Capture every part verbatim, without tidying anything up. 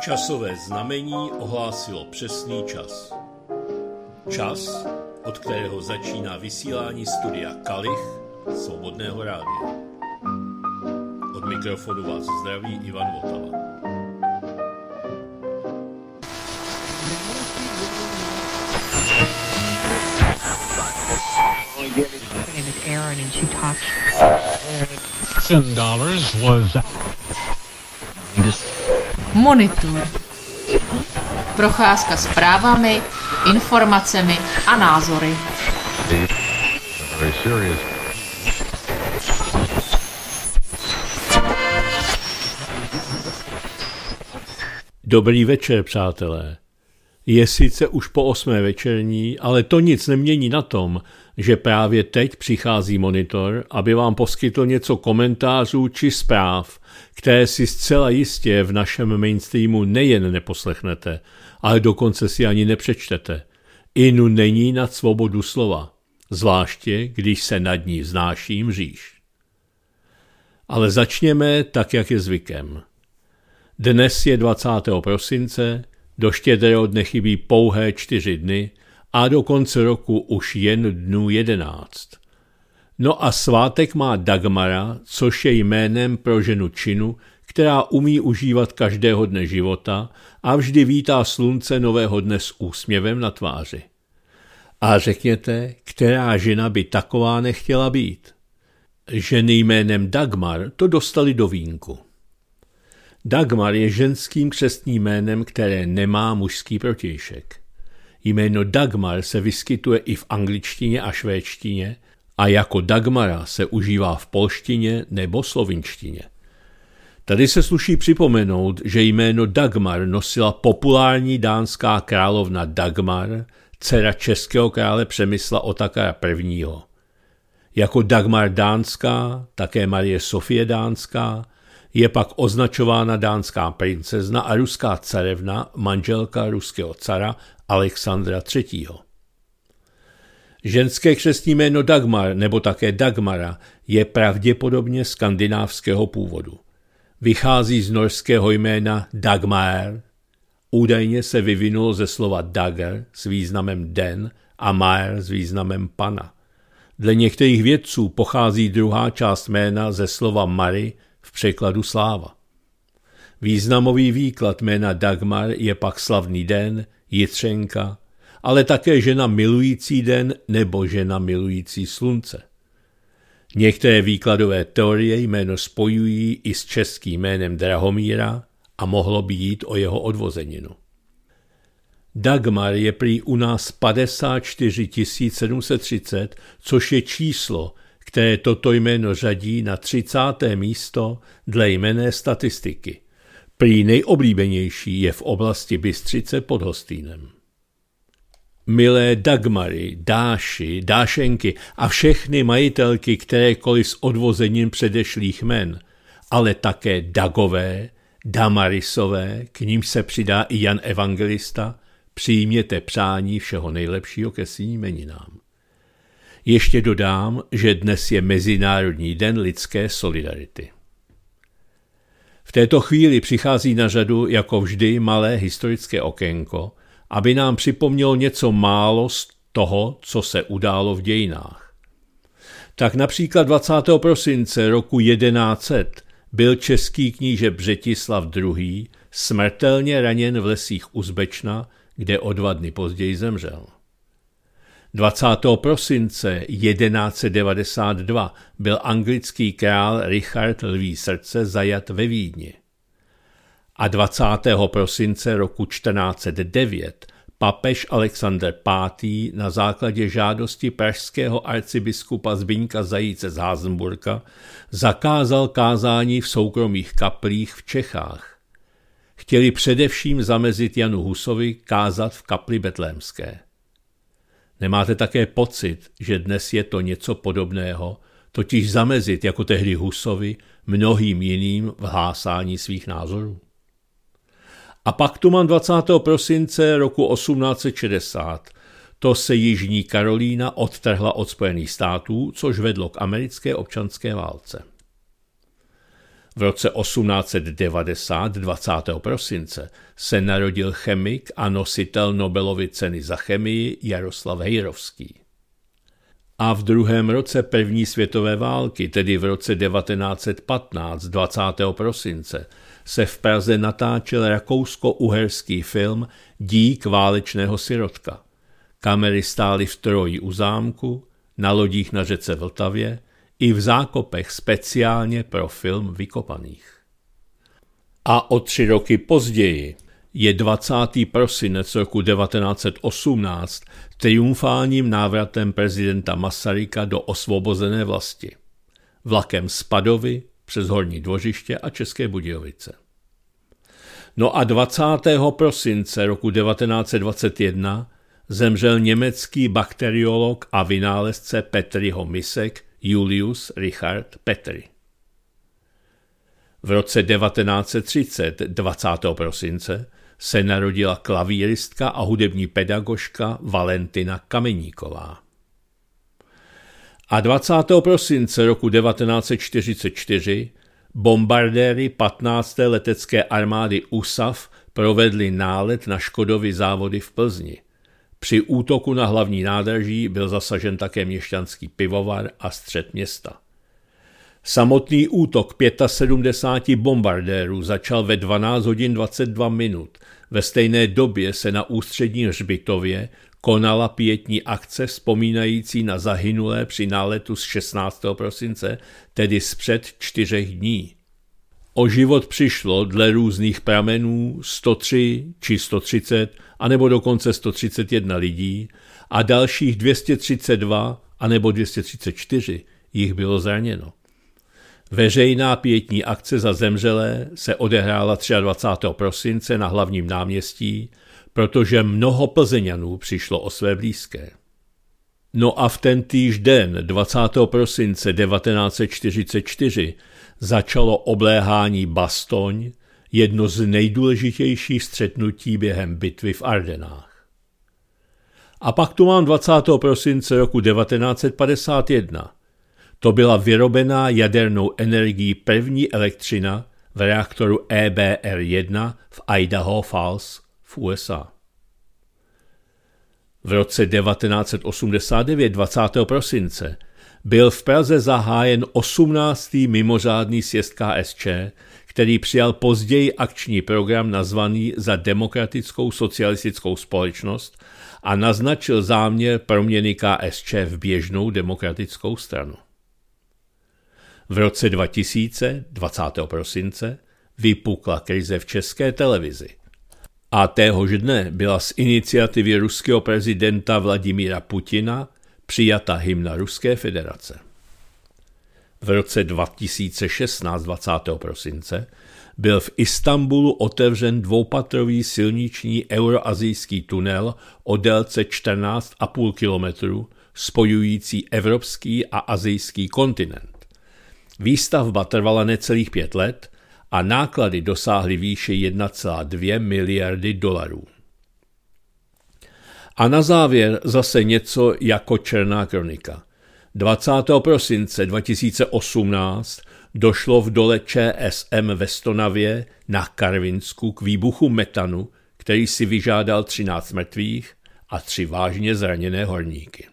Časové znamení ohlásilo přesný čas. Čas, od kterého začíná vysílání studia Kalich Svobodného rádia. Od mikrofonu vás zdraví Ivan Votava. Monitor. Procházka zprávami, informacemi a názory. Dobrý večer, přátelé. Je sice už po osmé večerní, ale to nic nemění na tom, že právě teď přichází Monitor, aby vám poskytl něco komentářů či zpráv, které si zcela jistě v našem mainstreamu nejen neposlechnete, ale dokonce si ani nepřečtete. Inu není nad svobodu slova, zvláště když se nad ní vznáší mříž. Ale začněme tak, jak je zvykem. Dnes je dvacátého prosince, do štědrého dne chybí pouhé čtyři dny a do konce roku už jen dnů jedenáct. No a svátek má Dagmara, což je jménem pro ženu činu, která umí užívat každého dne života a vždy vítá slunce nového dne s úsměvem na tváři. A řekněte, která žena by taková nechtěla být? Ženy jménem Dagmar to dostali do vínku. Dagmar je ženským křestním jménem, které nemá mužský protějšek. Jméno Dagmar se vyskytuje i v angličtině a švédštině a jako Dagmara se užívá v polštině nebo slovinštině. Tady se sluší připomenout, že jméno Dagmar nosila populární dánská královna Dagmar, dcera českého krále Přemysla Otakara prvního. Jako Dagmar dánská, také Marie Sofie dánská, je pak označována dánská princezna a ruská carevna, manželka ruského cara Alexandra třetího. Ženské křestní jméno Dagmar nebo také Dagmara je pravděpodobně skandinávského původu. Vychází z norského jména Dagmar. Údajně se vyvinulo ze slova dagr s významem den a mar s významem pana. Dle některých vědců pochází druhá část jména ze slova Mary v překladu sláva. Významový výklad jména Dagmar je pak slavný den, jitřenka, ale také žena milující den nebo žena milující slunce. Některé výkladové teorie jméno spojují i s českým jménem Drahomíra a mohlo by jít o jeho odvozeninu. Dagmar je prý u nás padesát čtyři tisíc sedm set třicet, což je číslo, které toto jméno řadí na třicáté místo dle jmenné statistiky. Prý nejoblíbenější je v oblasti Bystřice pod Hostýnem. Milé Dagmary, Dáši, Dášenky a všechny majitelky kterékoliv s odvozením předešlých jmen, ale také Dagové, Damarisové, k ním se přidá i Jan Evangelista, přijměte přání všeho nejlepšího ke svým jmeninám. Ještě dodám, že dnes je Mezinárodní den lidské solidarity. V této chvíli přichází na řadu jako vždy malé historické okénko, aby nám připomnělo něco málo z toho, co se událo v dějinách. Tak například dvacátého prosince roku jedenáct set byl český kníže Břetislav druhý. smrtelně raněn v lesích Uzbečna, kde o dva dny později zemřel. dvacátého prosince jedenáct set devadesát dva byl anglický král Richard Lví srdce zajat ve Vídni. A dvacátého prosince roku čtrnáct set devět papež Alexandr pátý. na základě žádosti pražského arcibiskupa Zbyňka Zajíce z Házenburka zakázal kázání v soukromých kaplích v Čechách. Chtěli především zamezit Janu Husovi kázat v kapli betlémské. Nemáte také pocit, že dnes je to něco podobného, totiž zamezit jako tehdy Husovi mnohým jiným v hlásání svých názorů? A pak tu mám dvacátého prosince roku osmnáct set šedesát. To se Jižní Karolína odtrhla od Spojených států, což vedlo k americké občanské válce. V roce osmnáct set devadesát dvacátého prosince se narodil chemik a nositel Nobelovy ceny za chemii Jaroslav Hejrovský. A v druhém roce první světové války, tedy v roce devatenáct set patnáct dvacátého prosince, se v Praze natáčel rakousko-uherský film Dík válečného sirotka. Kamery stály v Troji u zámku, na lodích na řece Vltavě i v zákopech speciálně pro film vykopaných. A o tři roky později je dvacátého prosince roku devatenáct set osmnáct triumfálním návratem prezidenta Masaryka do osvobozené vlasti. Vlakem z Padovy přes Horní Dvořiště a České Budějovice. No a dvacátého prosince roku devatenáct set dvacet jedna zemřel německý bakteriolog a vynálezce Petriho misek Julius Richard Petri. V roce devatenáct set třicet dvacátého prosince se narodila klavíristka a hudební pedagožka Valentina Kameníková. A dvacátého prosince roku devatenáct set čtyřicet čtyři bombardéry patnácté letecké armády U S A F provedli nálet na Škodovy závody v Plzni. Při útoku na hlavní nádraží byl zasažen také měšťanský pivovar a střed města. Samotný útok sedmdesáti pěti bombardérů začal ve dvanáct hodin dvacet dva minut. Ve stejné době se na Ústředním hřbitově konala pietní akce vzpomínající na zahynulé při náletu z šestnáctého prosince, tedy zpřed čtyřech dní. O život přišlo dle různých pramenů sto tři či sto třicet, anebo dokonce sto třicet jedna lidí a dalších dvě stě třicet dva anebo dvě stě třicet čtyři jich bylo zraněno. Veřejná pietní akce za zemřelé se odehrála dvacátého třetího prosince na hlavním náměstí, protože mnoho Plzeňanů přišlo o své blízké. No a v tentýž den dvacátého prosince devatenáct set čtyřicet čtyři začalo obléhání Bastoň, jedno z nejdůležitějších střetnutí během bitvy v Ardenách. A pak tu mám dvacátého prosince roku devatenáct set padesát jedna. To byla vyrobená jadernou energií první elektřina v reaktoru E B R jedna v Idaho Falls v U S A. V roce devatenáct set osmdesát devět dvacátého prosince byl v Praze zahájen osmnáctý mimořádný sjezd K S Č, který přijal později akční program nazvaný Za demokratickou socialistickou společnost a naznačil záměr proměny K S Č v běžnou demokratickou stranu. V roce dva tisíce, dvacátého prosince, vypukla krize v České televizi. A téhož dne byla z iniciativy ruského prezidenta Vladimíra Putina přijata hymna Ruské federace. V roce dva tisíce šestnáct, dvacátého prosince, byl v Istanbulu otevřen dvoupatrový silniční euroazijský tunel o délce čtrnáct a půl kilometru spojující evropský a asijský kontinent. Výstavba trvala necelých pět let a náklady dosáhly výše jedna celá dvě miliardy dolarů. A na závěr zase něco jako černá kronika. dvacátého prosince dva tisíce osmnáct došlo v dole Č S M ve Stonavě na Karvinsku k výbuchu metanu, který si vyžádal třináct mrtvých a tři vážně zraněné horníky.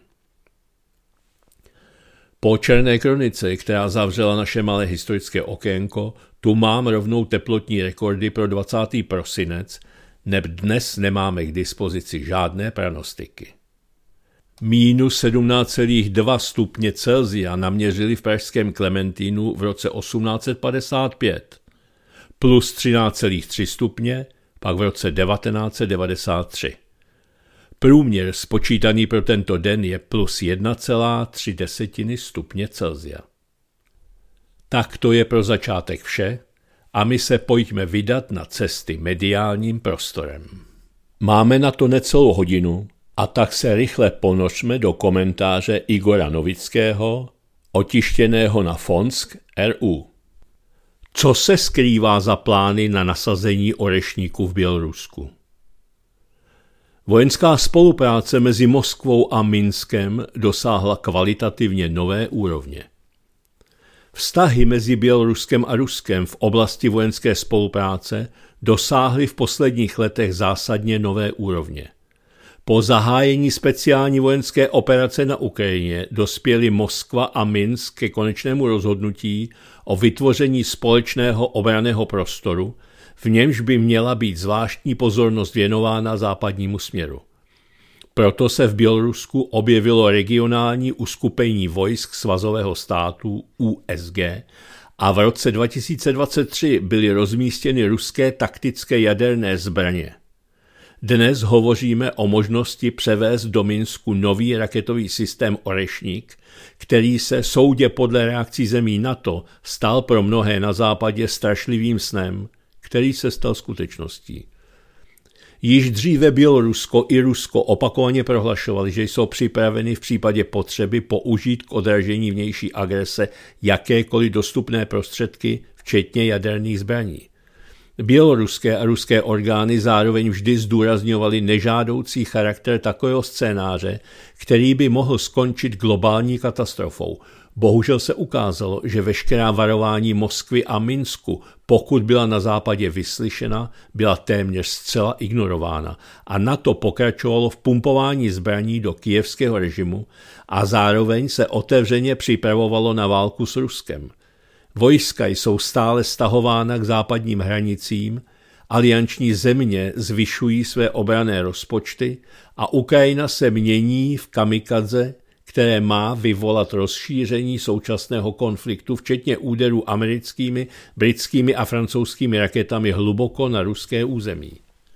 Po černé kronice, která zavřela naše malé historické okénko, tu mám rovnou teplotní rekordy pro dvacátý prosinec, neb dnes nemáme k dispozici žádné pranostiky. Mínus sedmnáct celá dva stupně Celsia naměřili v pražském Klementínu v roce osmnáct set padesát pět, plus třináct celá tři stupně pak v roce devatenáct set devadesát tři. Průměr spočítaný pro tento den je plus jedna celá tři stupně Celsia. Tak to je pro začátek vše a my se pojďme vydat na cesty mediálním prostorem. Máme na to necelou hodinu a tak se rychle ponořme do komentáře Igora Novického, otištěného na Fonsk R U. Co se skrývá za plány na nasazení orešníků v Bělorusku? Vojenská spolupráce mezi Moskvou a Minskem dosáhla kvalitativně nové úrovně. Vztahy mezi Běloruskem a Ruskem v oblasti vojenské spolupráce dosáhly v posledních letech zásadně nové úrovně. Po zahájení speciální vojenské operace na Ukrajině dospěly Moskva a Minsk ke konečnému rozhodnutí o vytvoření společného obranného prostoru, v němž by měla být zvláštní pozornost věnována západnímu směru. Proto se v Bělorusku objevilo regionální uskupení vojsk svazového státu U S G a v roce dva tisíce dvacet tři byly rozmístěny ruské taktické jaderné zbraně. Dnes hovoříme o možnosti převést do Minsku nový raketový systém Orešník, který se soudě podle reakcí zemí NATO stal pro mnohé na západě strašlivým snem, který se stal skutečností. Již dříve Bělorusko i Rusko opakovaně prohlašovali, že jsou připraveni v případě potřeby použít k odražení vnější agrese jakékoliv dostupné prostředky, včetně jaderných zbraní. Běloruské a ruské orgány zároveň vždy zdůrazňovaly nežádoucí charakter takového scénáře, který by mohl skončit globální katastrofou. Bohužel se ukázalo, že veškerá varování Moskvy a Minsku, pokud byla na západě vyslyšena, byla téměř zcela ignorována a NATO pokračovalo v pumpování zbraní do kyjevského režimu a zároveň se otevřeně připravovalo na válku s Ruskem. Vojska jsou stále stahována k západním hranicím, alianční země zvyšují své obranné rozpočty a Ukrajina se mění v kamikadze, které má vyvolat rozšíření současného konfliktu, včetně úderů americkými, britskými a francouzskými raketami hluboko na ruské území.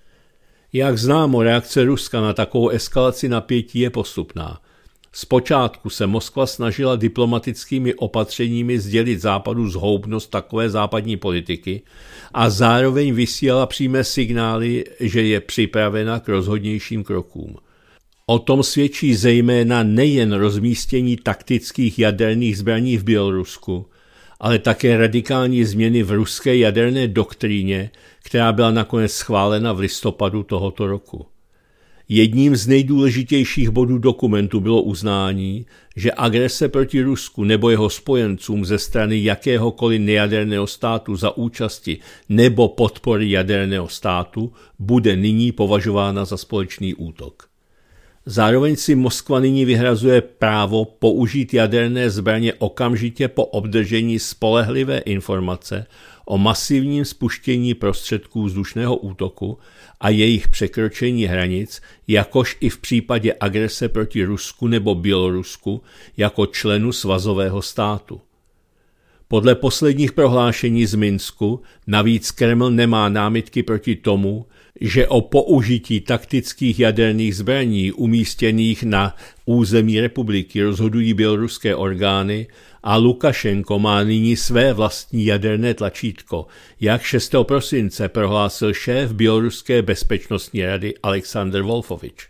Jak známo, reakce Ruska na takovou eskalaci napětí je postupná. Zpočátku se Moskva snažila diplomatickými opatřeními sdělit Západu zhoubnost takové západní politiky a zároveň vysílala přímé signály, že je připravena k rozhodnějším krokům. O tom svědčí zejména nejen rozmístění taktických jaderných zbraní v Bělorusku, ale také radikální změny v ruské jaderné doktríně, která byla nakonec schválena v listopadu tohoto roku. Jedním z nejdůležitějších bodů dokumentu bylo uznání, že agrese proti Rusku nebo jeho spojencům ze strany jakéhokoliv nejaderného státu za účasti nebo podpory jaderného státu bude nyní považována za společný útok. Zároveň si Moskva nyní vyhrazuje právo použít jaderné zbraně okamžitě po obdržení spolehlivé informace o masivním spuštění prostředků vzdušného útoku a jejich překročení hranic, jakož i v případě agrese proti Rusku nebo Bělorusku jako členu svazového státu. Podle posledních prohlášení z Minsku navíc Kreml nemá námitky proti tomu, že o použití taktických jaderných zbraní umístěných na území republiky rozhodují běloruské orgány a Lukašenko má nyní své vlastní jaderné tlačítko, jak šestého prosince prohlásil šéf Běloruské bezpečnostní rady Alexander Wolfovič.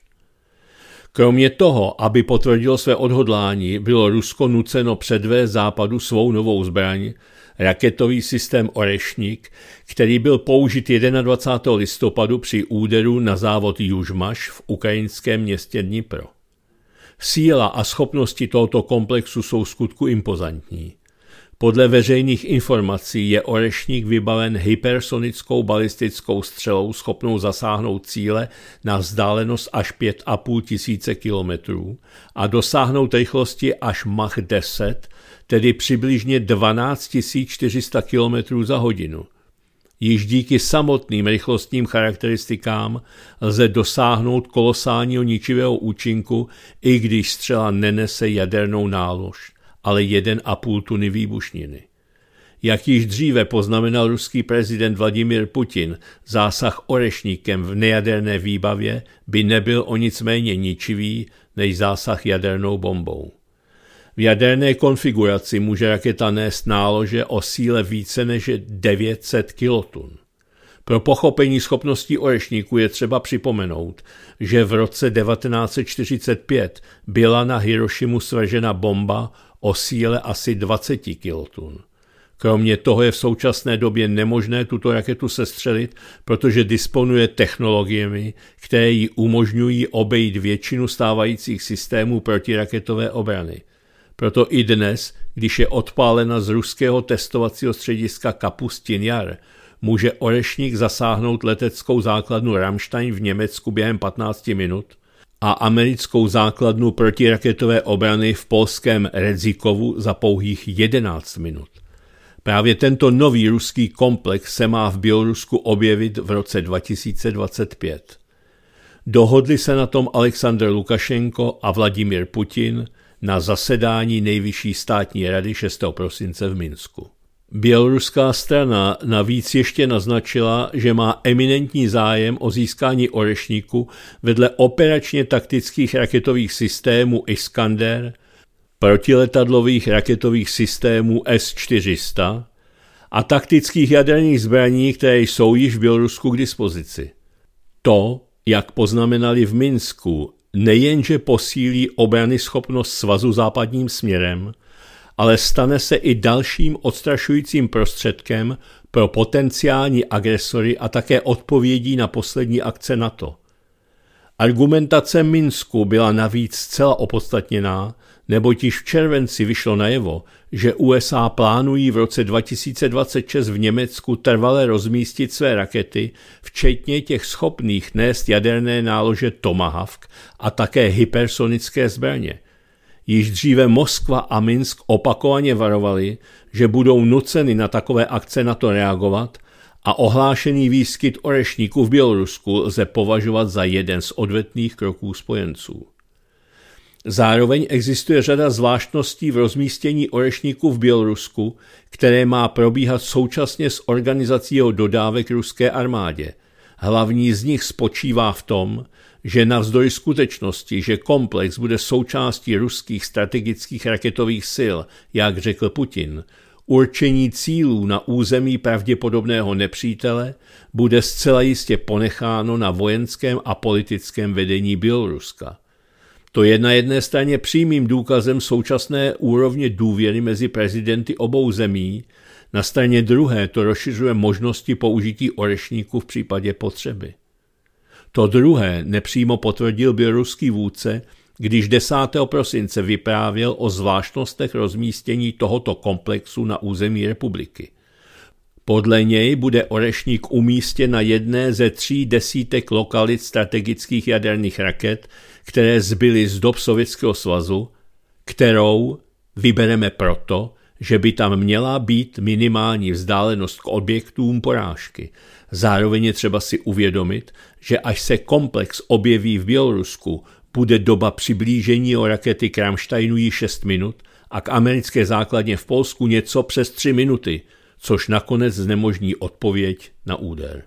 Kromě toho, aby potvrdilo své odhodlání, bylo Rusko nuceno předvést Západu svou novou zbraň, raketový systém Orešník, který byl použit dvacátého prvního listopadu při úderu na závod Južmaš v ukrajinském městě Dnipro. Síla a schopnosti tohoto komplexu jsou skutku impozantní. Podle veřejných informací je Orešník vybaven hypersonickou balistickou střelou schopnou zasáhnout cíle na vzdálenost až pět a půl tisíce kilometrů a dosáhnout rychlosti až Mach deset, tedy přibližně dvanáct tisíc čtyři sta kilometrů za hodinu. Již díky samotným rychlostním charakteristikám lze dosáhnout kolosálního ničivého účinku, i když střela nenese jadernou nálož, ale jeden a půl tuny výbušniny. Jak již dříve poznamenal ruský prezident Vladimír Putin, zásah Orešníkem v nejaderné výbavě by nebyl o nic méně ničivý než zásah jadernou bombou. V jaderné konfiguraci může raketa nést nálože o síle více než devět set kilotun. Pro pochopení schopností Orešníku je třeba připomenout, že v roce devatenáct set čtyřicet pět byla na Hirošimu svržena bomba o síle asi dvacet kilotun. Kromě toho je v současné době nemožné tuto raketu sestřelit, protože disponuje technologiemi, které jí umožňují obejít většinu stávajících systémů protiraketové obrany. Proto i dnes, když je odpálena z ruského testovacího střediska Kapustin Jar, může Orešník zasáhnout leteckou základnu Ramstein v Německu během patnácti minut a americkou základnu protiraketové obrany v polském Redzikovu za pouhých jedenáct minut. Právě tento nový ruský komplex se má v Bělorusku objevit v roce dva tisíce dvacet pět. Dohodli se na tom Alexandr Lukašenko a Vladimír Putin na zasedání Nejvyšší státní rady šestého prosince v Minsku. Běloruská strana navíc ještě naznačila, že má eminentní zájem o získání Orešníku vedle operačně taktických raketových systémů Iskander, protiletadlových raketových systémů S čtyři sta a taktických jaderných zbraní, které jsou již v Bělorusku k dispozici. To, jak poznamenali v Minsku, nejenže posílí obranyschopnost svazu západním směrem, ale stane se i dalším odstrašujícím prostředkem pro potenciální agresory a také odpovědí na poslední akce NATO. Argumentace Minsku byla navíc zcela opodstatněná, neboť již v červenci vyšlo najevo, že U S A plánují v roce dva tisíce dvacet šest v Německu trvale rozmístit své rakety, včetně těch schopných nést jaderné nálože Tomahawk a také hypersonické zbraně. Již dříve Moskva a Minsk opakovaně varovali, že budou nuceny na takové akce NATO reagovat a ohlášený výskyt Orešníku v Bělorusku lze považovat za jeden z odvetných kroků spojenců. Zároveň existuje řada zvláštností v rozmístění Orešníku v Bělorusku, které má probíhat současně s organizací jeho dodávek ruské armádě. Hlavní z nich spočívá v tom, že navzdory skutečnosti, že komplex bude součástí ruských strategických raketových sil, jak řekl Putin, určení cílů na území pravděpodobného nepřítele bude zcela jistě ponecháno na vojenském a politickém vedení Běloruska. To je na jedné straně přímým důkazem současné úrovně důvěry mezi prezidenty obou zemí, na straně druhé to rozšiřuje možnosti použití Orešníku v případě potřeby. To druhé nepřímo potvrdil běloruský vůdce, když desátého prosince vyprávěl o zvláštnostech rozmístění tohoto komplexu na území republiky. Podle něj bude Orešník umístěn na jedné ze tří desítek lokalit strategických jaderných raket, které zbyly z dob Sovětského svazu, kterou vybereme proto, že by tam měla být minimální vzdálenost k objektům porážky. Zároveň je třeba si uvědomit, že až se komplex objeví v Bělorusku, bude doba přiblížení o rakety k Ramsteinu již šest minut a k americké základně v Polsku něco přes tři minuty, což nakonec znemožní odpověď na úder.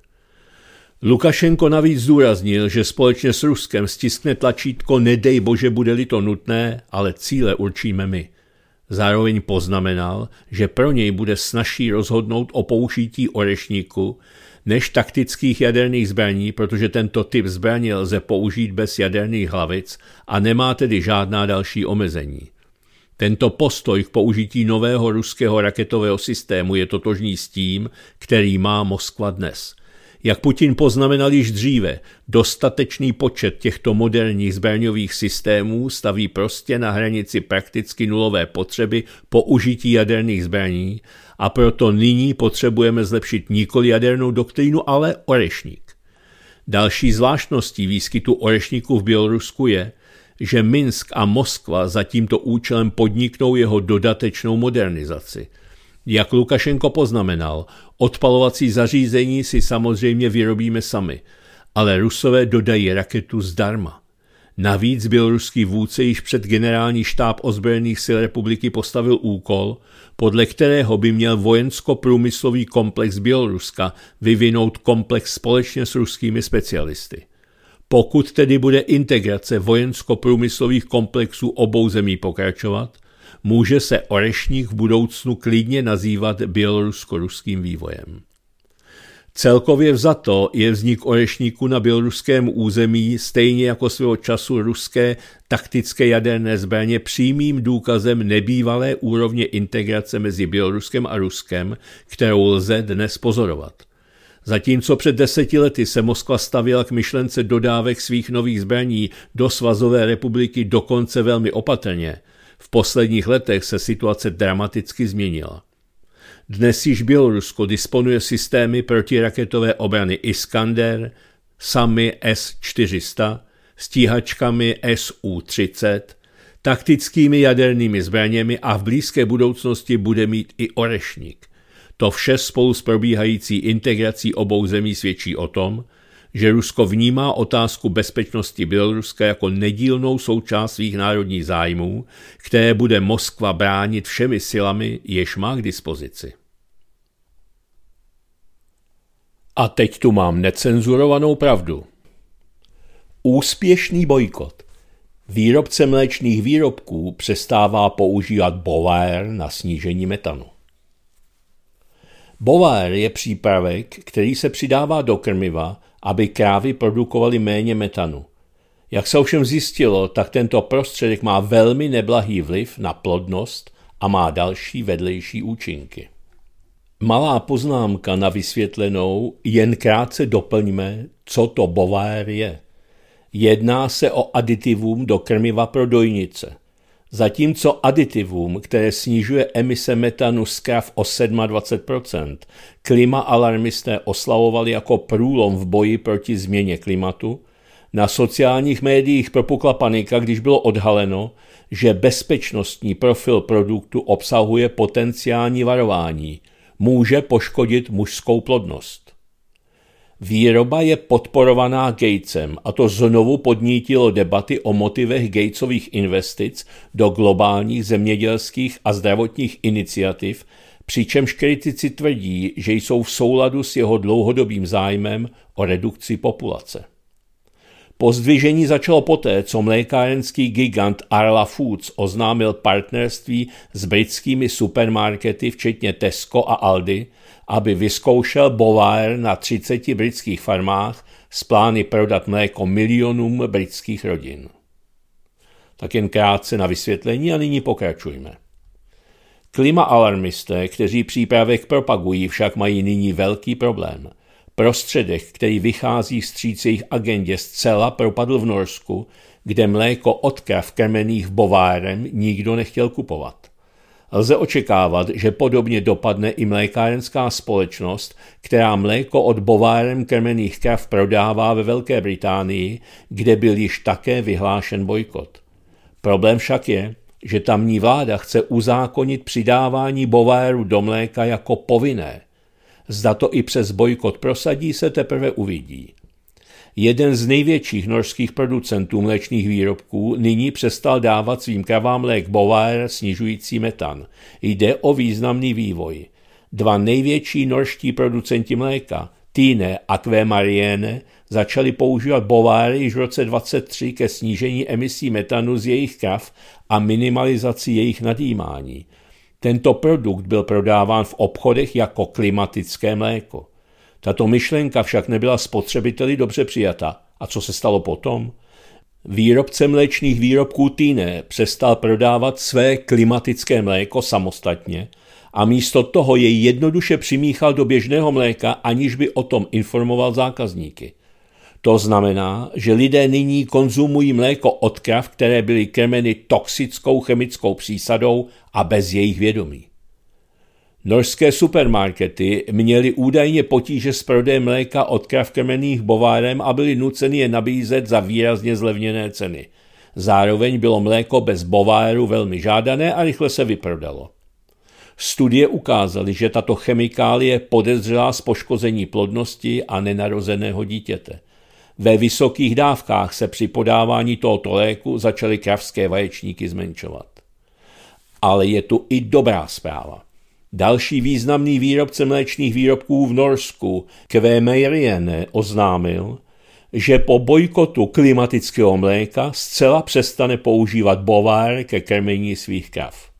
Lukašenko navíc zdůraznil, že společně s Ruskem stiskne tlačítko nedej bože bude-li to nutné, ale cíle určíme my. Zároveň poznamenal, že pro něj bude snazší rozhodnout o použití Orešníku než taktických jaderných zbraní, protože tento typ zbraní lze použít bez jaderných hlavic a nemá tedy žádná další omezení. Tento postoj k použití nového ruského raketového systému je totožný s tím, který má Moskva dnes. Jak Putin poznamenal již dříve, dostatečný počet těchto moderních zbraňových systémů staví prostě na hranici prakticky nulové potřeby použití jaderných zbraní a proto nyní potřebujeme zlepšit nikoli jadernou doktrínu, ale Orešník. Další zvláštností výskytu Orešníku v Bělorusku je, že Minsk a Moskva za tímto účelem podniknou jeho dodatečnou modernizaci. Jak Lukašenko poznamenal, odpalovací zařízení si samozřejmě vyrobíme sami, ale Rusové dodají raketu zdarma. Navíc běloruský vůdce již před generální štáb ozbrojených sil republiky postavil úkol, podle kterého by měl vojensko-průmyslový komplex Běloruska vyvinout komplex společně s ruskými specialisty. Pokud tedy bude integrace vojensko-průmyslových komplexů obou zemí pokračovat, může se Orešník v budoucnu klidně nazývat bělorusko-ruským vývojem. Celkově vzato je vznik Orešníku na běloruském území stejně jako svého času ruské taktické jaderné zbraně přímým důkazem nebývalé úrovně integrace mezi Běloruskem a Ruskem, kterou lze dnes pozorovat. Zatímco před deseti lety se Moskva stavěla k myšlence dodávek svých nových zbraní do Svazové republiky dokonce velmi opatrně, V posledních letech se situace dramaticky změnila. Dnes již Bělorusko disponuje systémy protiraketové obrany Iskander, SAMI S čtyři sta, stíhačkami S U třicet, taktickými jadernými zbraněmi a v blízké budoucnosti bude mít i Orešník. To vše spolu s probíhající integrací obou zemí svědčí o tom, že Rusko vnímá otázku bezpečnosti Běloruska jako nedílnou součást svých národních zájmů, které bude Moskva bránit všemi silami, jež má k dispozici. A teď tu mám necenzurovanou pravdu. Úspěšný bojkot. Výrobce mléčných výrobků přestává používat Bovaer na snížení metanu. Bovaer je přípravek, který se přidává do krmiva, aby krávy produkovaly méně metanu. Jak se ovšem zjistilo, tak tento prostředek má velmi neblahý vliv na plodnost a má další vedlejší účinky. Malá poznámka na vysvětlenou, jen krátce doplňme, co to Bovaer je. Jedná se o aditivum do krmiva pro dojnice. Zatímco aditivum, které snižuje emise metanu z krav o dvacet sedm procent, klimaalarmisté oslavovali jako průlom v boji proti změně klimatu, na sociálních médiích propukla panika, když bylo odhaleno, že bezpečnostní profil produktu obsahuje potenciální varování. Může poškodit mužskou plodnost. Výroba je podporovaná Gatesem a to znovu podnítilo debaty o motivech Gatesových investic do globálních zemědělských a zdravotních iniciativ, přičemž kritici tvrdí, že jsou v souladu s jeho dlouhodobým zájmem o redukci populace. Pozdvižení začalo poté, co mlékárenský gigant Arla Foods oznámil partnerství s britskými supermarkety včetně Tesco a Aldi, aby vyzkoušel Bovaer na třiceti britských farmách s plány prodat mléko milionům britských rodin. Tak jen krátce na vysvětlení a nyní pokračujme. Klimaalarmisté, kteří přípravek propagují, však mají nyní velký problém. Prostředek, který vychází vstříc jejich agendě, zcela propadl v Norsku, kde mléko od krav krmených Bovaerem nikdo nechtěl kupovat. Lze očekávat, že podobně dopadne i mlékárenská společnost, která mléko od Bovaerem krmených krav prodává ve Velké Británii, kde byl již také vyhlášen bojkot. Problém však je, že tamní vláda chce uzákonit přidávání Bovaeru do mléka jako povinné. Zda to i přes bojkot prosadí, se teprve uvidí. Jeden z největších norských producentů mléčných výrobků nyní přestal dávat svým kravám lék Bovaer snižující metan. Jde o významný vývoj. Dva největší norští producenti mléka, Tine a Kvé Mariene, začali používat Bovaer již v roce dvacet tři ke snížení emisí metanu z jejich krav a minimalizaci jejich nadýmání. Tento produkt byl prodáván v obchodech jako klimatické mléko. Tato myšlenka však nebyla spotřebiteli dobře přijata. A co se stalo potom? Výrobce mléčných výrobků Tine přestal prodávat své klimatické mléko samostatně a místo toho jej jednoduše přimíchal do běžného mléka, aniž by o tom informoval zákazníky. To znamená, že lidé nyní konzumují mléko od krav, které byly krmeny toxickou chemickou přísadou a bez jejich vědomí. Norské supermarkety měly údajně potíže s prodejem mléka od krav krmených Bovaerem a byly nuceny je nabízet za výrazně zlevněné ceny. Zároveň bylo mléko bez Bovaeru velmi žádané a rychle se vyprodalo. Studie ukázaly, že tato chemikálie je podezřelá z poškození plodnosti a nenarozeného dítěte. Ve vysokých dávkách se při podávání tohoto léku začaly kravské vaječníky zmenšovat. Ale je tu i dobrá zpráva. Další významný výrobce mléčných výrobků v Norsku, Kvé Mariene, oznámil, že po bojkotu klimatického mléka zcela přestane používat Bovaer ke krmení svých krav.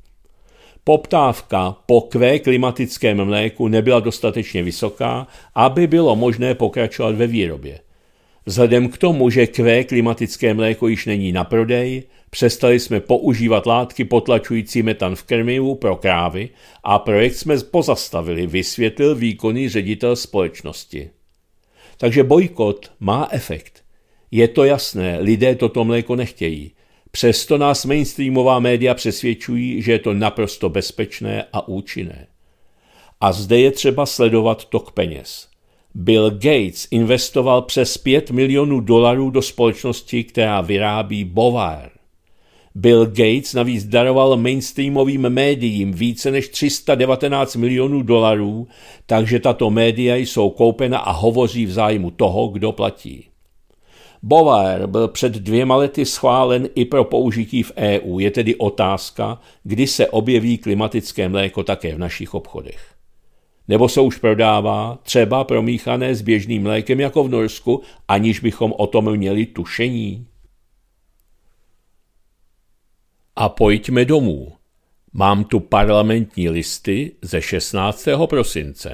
Poptávka po Kvé klimatickém mléku nebyla dostatečně vysoká, aby bylo možné pokračovat ve výrobě. Vzhledem k tomu, že Kvé klimatické mléko již není na prodej, přestali jsme používat látky potlačující metan v krmivu pro krávy a projekt jsme pozastavili, vysvětlil výkonný ředitel společnosti. Takže bojkot má efekt. Je to jasné, lidé toto mléko nechtějí. Přesto nás mainstreamová média přesvědčují, že je to naprosto bezpečné a účinné. A zde je třeba sledovat tok peněz. Bill Gates investoval přes pět milionů dolarů do společnosti, která vyrábí Bovaer. Bill Gates navíc daroval mainstreamovým médiím více než tři sta devatenáct milionů dolarů, takže tato média jsou koupena a hovoří v zájmu toho, kdo platí. Bovaer byl před dvěma lety schválen i pro použití v E U, je tedy otázka, kdy se objeví klimatické mléko také v našich obchodech. Nebo se už prodává, třeba promíchané s běžným mlékem jako v Norsku, aniž bychom o tom měli tušení. A pojďme domů. Mám tu parlamentní listy ze šestnáctého prosince.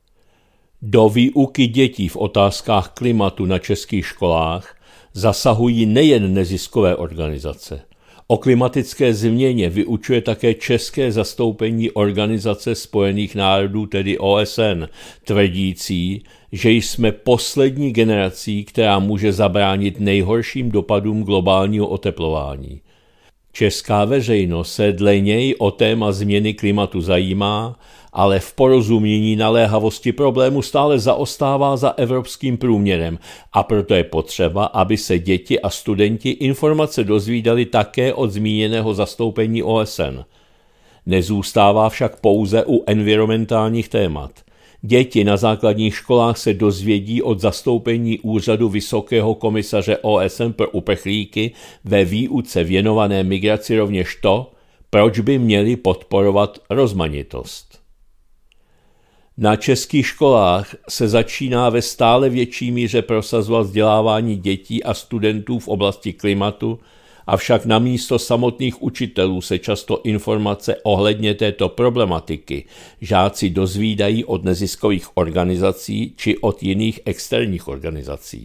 Do výuky dětí v otázkách klimatu na českých školách zasahují nejen neziskové organizace. O klimatické změně vyučuje také české zastoupení Organizace spojených národů, tedy O S N, tvrdící, že jsme poslední generací, která může zabránit nejhorším dopadům globálního oteplování. Česká veřejnost se dle něj o téma změny klimatu zajímá, ale v porozumění naléhavosti problému stále zaostává za evropským průměrem a proto je potřeba, aby se děti a studenti informace dozvídali také od zmíněného zastoupení O S N. Nezůstává však pouze u environmentálních témat. Děti na základních školách se dozvědí od zastoupení úřadu Vysokého komisaře O S N pro uprchlíky ve výuce věnované migraci rovněž to, proč by měli podporovat rozmanitost. Na českých školách se začíná ve stále větší míře prosazovat vzdělávání dětí a studentů v oblasti klimatu, avšak namísto samotných učitelů se často informace ohledně této problematiky žáci dozvídají od neziskových organizací či od jiných externích organizací.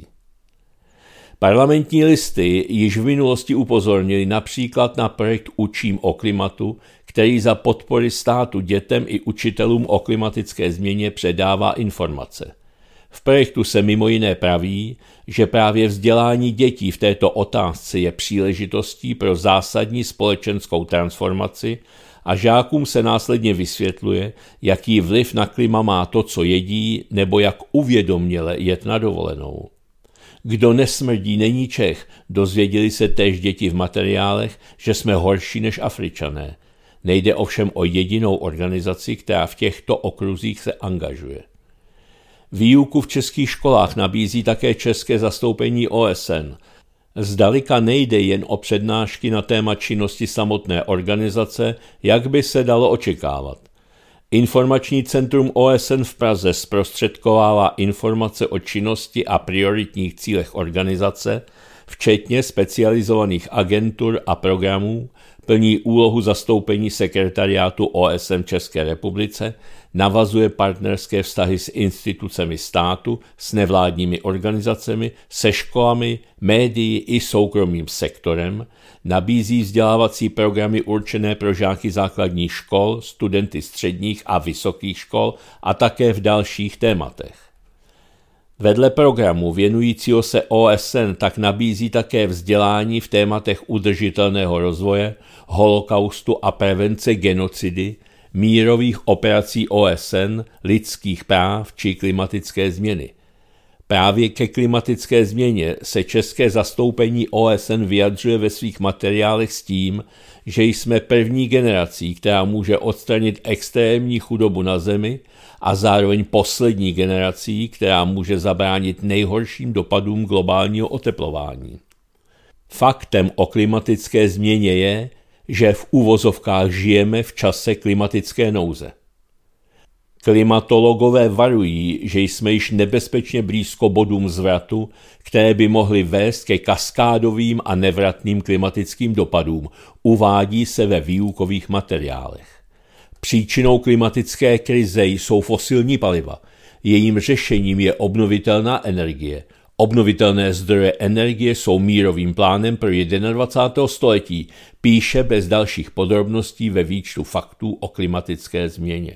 Parlamentní listy již v minulosti upozornili například na projekt Učím o klimatu, který za podpory státu dětem i učitelům o klimatické změně předává informace. V projektu se mimo jiné praví, že právě vzdělání dětí v této otázce je příležitostí pro zásadní společenskou transformaci a žákům se následně vysvětluje, jaký vliv na klima má to, co jedí, nebo jak uvědoměle jet na dovolenou. Kdo nesmrdí, není Čech, dozvěděli se též děti v materiálech, že jsme horší než Afričané. Nejde ovšem o jedinou organizaci, která v těchto okruzích se angažuje. Výuku v českých školách nabízí také české zastoupení O S N. Zdaleka nejde jen o přednášky na téma činnosti samotné organizace, jak by se dalo očekávat. Informační centrum O S N v Praze zprostředkovává informace o činnosti a prioritních cílech organizace, včetně specializovaných agentur a programů, plní úlohu zastoupení sekretariátu O S N v České republice, navazuje partnerské vztahy s institucemi státu, s nevládními organizacemi, se školami, médii i soukromým sektorem, nabízí vzdělávací programy určené pro žáky základních škol, studenty středních a vysokých škol a také v dalších tématech. Vedle programu věnujícího se O S N tak nabízí také vzdělání v tématech udržitelného rozvoje, holokaustu a prevence genocidy, mírových operací O S N, lidských práv či klimatické změny. Právě ke klimatické změně se české zastoupení O S N vyjadřuje ve svých materiálech s tím, že jsme první generací, která může odstranit extrémní chudobu na Zemi a zároveň poslední generací, která může zabránit nejhorším dopadům globálního oteplování. Faktem o klimatické změně je, že v uvozovkách žijeme v čase klimatické nouze. Klimatologové varují, že jsme již nebezpečně blízko bodům zvratu, které by mohly vést ke kaskádovým a nevratným klimatickým dopadům, uvádí se ve výukových materiálech. Příčinou klimatické krize jsou fosilní paliva. Jejím řešením je obnovitelná energie. Obnovitelné zdroje energie jsou mírovým plánem pro dvacátého prvního století, píše bez dalších podrobností ve výčtu faktů o klimatické změně.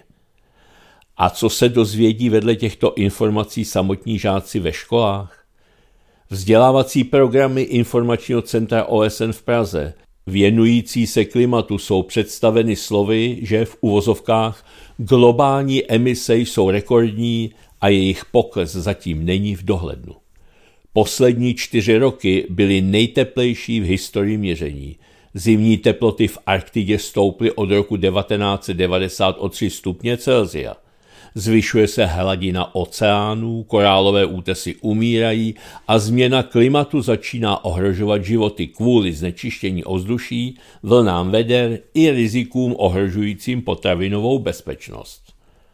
A co se dozvědí vedle těchto informací samotní žáci ve školách? Vzdělávací programy Informačního centra O S N v Praze, věnující se klimatu, jsou představeny slovy, že v uvozovkách globální emise jsou rekordní a jejich pokles zatím není v dohlednu. Poslední čtyři roky byly nejteplejší v historii měření. Zimní teploty v Arktidě stouply od roku devatenáct set devadesát o tři stupně Celsia. Zvyšuje se hladina oceánů, korálové útesy umírají a změna klimatu začíná ohrožovat životy kvůli znečištění ovzduší, vlnám veder i rizikům ohrožujícím potravinovou bezpečnost.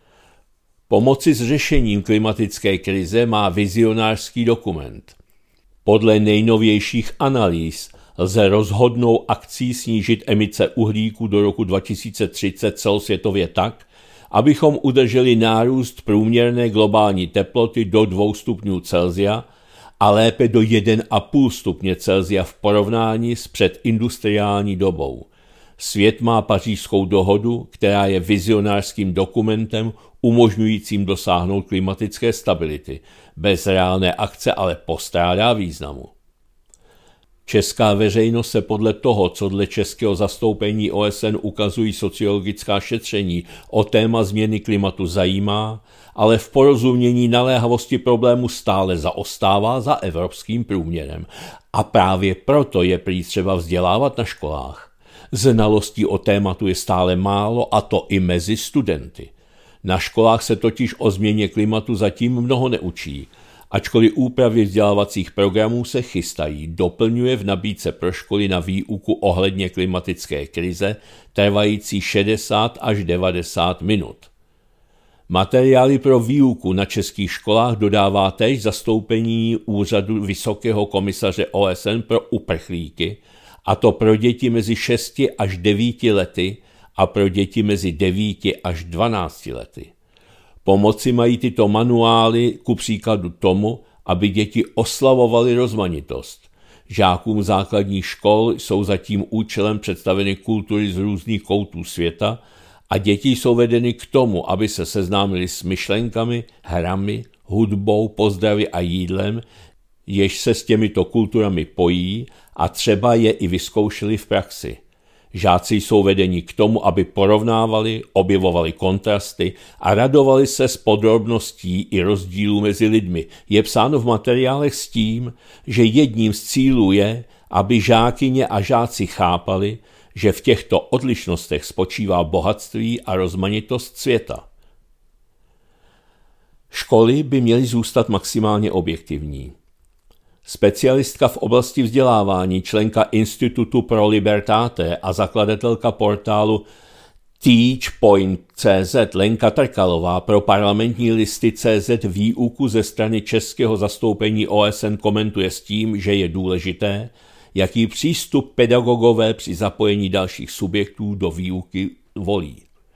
Pomoci s řešením klimatické krize má vizionářský dokument. Podle nejnovějších analýz lze rozhodnou akcí snížit emise uhlíku do roku dva tisíce třicet celosvětově tak, abychom udrželi nárůst průměrné globální teploty do dvou stupňů Celsia a lépe do jedna celá pět stupně Celsia v porovnání s předindustriální dobou. Svět má Pařížskou dohodu, která je vizionářským dokumentem umožňujícím dosáhnout klimatické stability. Bez reálné akce ale postrádá významu. Česká veřejnost se podle toho, co dle českého zastoupení O S N ukazují sociologická šetření, o téma změny klimatu zajímá, ale v porozumění naléhavosti problému stále zaostává za evropským průměrem. A právě proto je prý třeba vzdělávat na školách. Znalostí o tématu je stále málo, a to i mezi studenty. Na školách se totiž o změně klimatu zatím mnoho neučí. Ačkoliv úpravy vzdělávacích programů se chystají, doplňuje v nabídce pro školy na výuku ohledně klimatické krize trvající šedesát až devadesát minut. Materiály pro výuku na českých školách dodává též zastoupení Úřadu Vysokého komisaře O S N pro uprchlíky, a to pro děti mezi šesti až devíti lety a pro děti mezi devíti až dvanácti lety. Pomoci mají tyto manuály ku příkladu tomu, aby děti oslavovaly rozmanitost. Žákům základních škol jsou za tím účelem představeny kultury z různých koutů světa a děti jsou vedeny k tomu, aby se seznámili s myšlenkami, hrami, hudbou, pozdravy a jídlem, jež se s těmito kulturami pojí a třeba je i vyzkoušeli v praxi. Žáci jsou vedeni k tomu, aby porovnávali, objevovali kontrasty a radovali se z podrobností i rozdílů mezi lidmi. Je psáno v materiálech s tím, že jedním z cílů je, aby žákyně a žáci chápali, že v těchto odlišnostech spočívá bohatství a rozmanitost světa. Školy by měly zůstat maximálně objektivní. Specialistka v oblasti vzdělávání, členka Institutu pro Libertate a zakladatelka portálu teachpoint tečka cé zet Lenka Trkalová pro parlamentní listy tečka cé zet výuku ze strany českého zastoupení O S N komentuje s tím, že je důležité, jaký přístup pedagogové při zapojení dalších subjektů do výuky volí.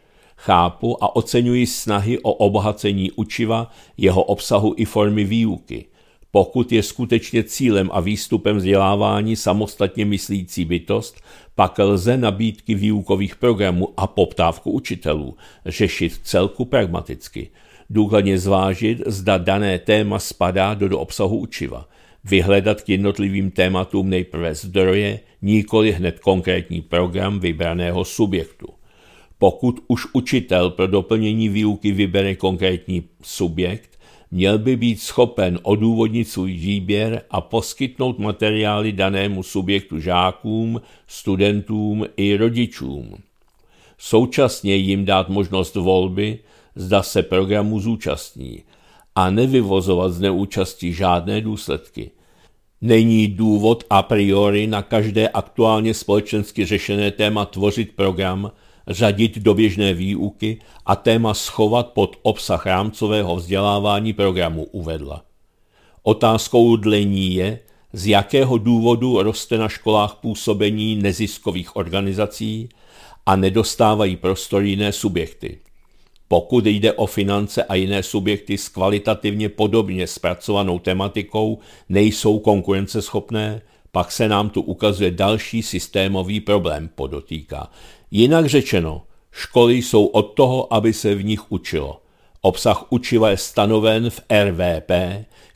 Chápu a oceňuji snahy o obohacení učiva, jeho obsahu i formy výuky. Pokud je skutečně cílem a výstupem vzdělávání samostatně myslící bytost, pak lze nabídky výukových programů a poptávku učitelů řešit celku pragmaticky. Důkladně zvážit, zda dané téma spadá do, do obsahu učiva. Vyhledat k jednotlivým tématům nejprve zdroje, nikoli hned konkrétní program vybraného subjektu. Pokud už učitel pro doplnění výuky vybere konkrétní subjekt, měl by být schopen odůvodnit svůj výběr a poskytnout materiály danému subjektu žákům, studentům i rodičům. Současně jim dát možnost volby, zda se programu zúčastní, a nevyvozovat z neúčasti žádné důsledky. Není důvod a priori na každé aktuálně společensky řešené téma tvořit program, řadit do běžné výuky a téma schovat pod obsah rámcového vzdělávání programu, uvedla. Otázkou dle ní je, z jakého důvodu roste na školách působení neziskových organizací a nedostávají prostor jiné subjekty. Pokud jde o finance a jiné subjekty s kvalitativně podobně zpracovanou tematikou, nejsou konkurenceschopné, pak se nám tu ukazuje další systémový problém, podotýká. Jinak řečeno, školy jsou od toho, aby se v nich učilo. Obsah učiva je stanoven v R V P,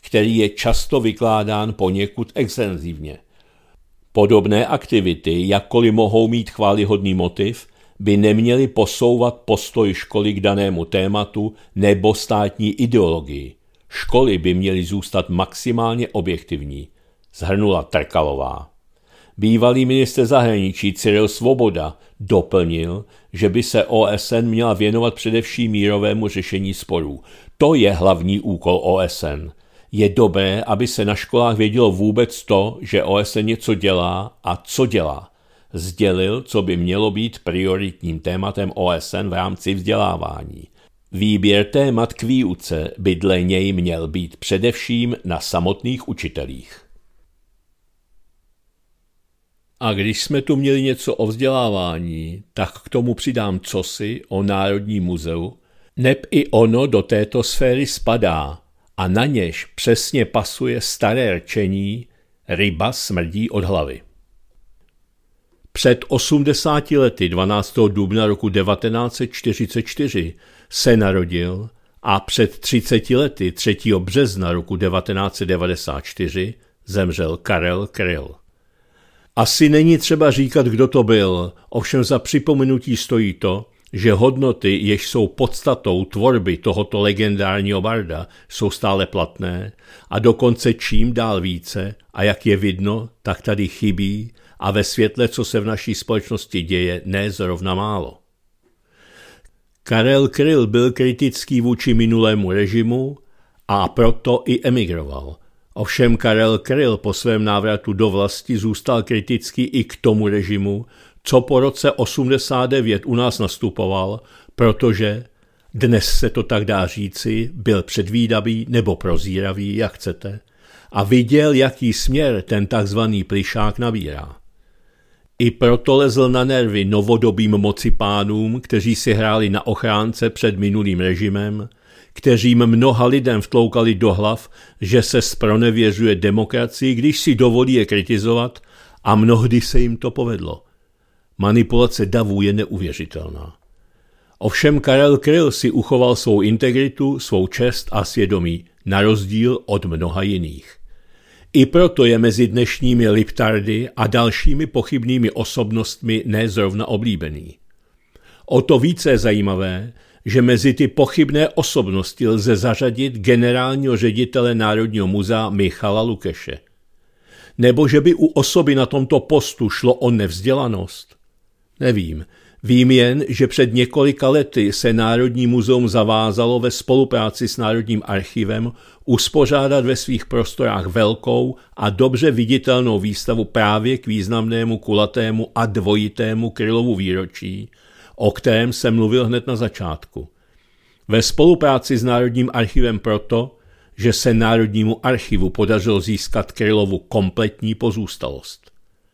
který je často vykládán poněkud extenzivně. Podobné aktivity, jakkoliv mohou mít chvályhodný motiv, by neměly posouvat postoj školy k danému tématu nebo státní ideologii. Školy by měly zůstat maximálně objektivní, shrnula Trkalová. Bývalý ministr zahraničí Cyril Svoboda doplnil, že by se O S N měla věnovat především mírovému řešení sporů. To je hlavní úkol O S N. Je dobré, aby se na školách vědělo vůbec to, že O S N něco dělá a co dělá. Sdělil, co by mělo být prioritním tématem O S N v rámci vzdělávání. Výběr témat k výuce by dle něj měl být především na samotných učitelích. A když jsme tu měli něco o vzdělávání, tak k tomu přidám cosi o Národním muzeu, neb i ono do této sféry spadá a na něž přesně pasuje staré rčení ryba smrdí od hlavy. Před osmdesáti lety dvanáctého dubna roku devatenáct set čtyřicet čtyři se narodil a před třiceti lety třetího března roku devatenáct set devadesát čtyři zemřel Karel Kryl. Asi není třeba říkat, kdo to byl, ovšem za připomenutí stojí to, že hodnoty, jež jsou podstatou tvorby tohoto legendárního barda, jsou stále platné a dokonce čím dál více a jak je vidno, tak tady chybí a ve světle, co se v naší společnosti děje, ne zrovna málo. Karel Kryl byl kritický vůči minulému režimu a proto i emigroval. Ovšem Karel Kryl po svém návratu do vlasti zůstal kritický i k tomu režimu, co po roce osmdesát devět u nás nastupoval, protože, dnes se to tak dá říci, byl předvídavý nebo prozíravý, jak chcete, a viděl, jaký směr ten takzvaný plyšák nabírá. I proto lezl na nervy novodobým mocipánům, kteří si hráli na ochránce před minulým režimem, kteřím mnoha lidem vtloukali do hlav, že se zpronevěřuje demokracii, když si dovolí je kritizovat, a mnohdy se jim to povedlo. Manipulace davů je neuvěřitelná. Ovšem Karel Kryl si uchoval svou integritu, svou čest a svědomí, na rozdíl od mnoha jiných. I proto je mezi dnešními liptardy a dalšími pochybnými osobnostmi nezrovna oblíbený. O to více je zajímavé, že mezi ty pochybné osobnosti lze zařadit generálního ředitele Národního muzea Michala Lukeše. Nebo že by u osoby na tomto postu šlo o nevzdělanost? Nevím. Vím jen, že před několika lety se Národní muzeum zavázalo ve spolupráci s Národním archivem uspořádat ve svých prostorách velkou a dobře viditelnou výstavu právě k významnému kulatému a dvojitému Krylovu výročí, o kterém jsem mluvil hned na začátku. Ve spolupráci s Národním archivem proto, že se Národnímu archivu podařilo získat Krylovu kompletní pozůstalost.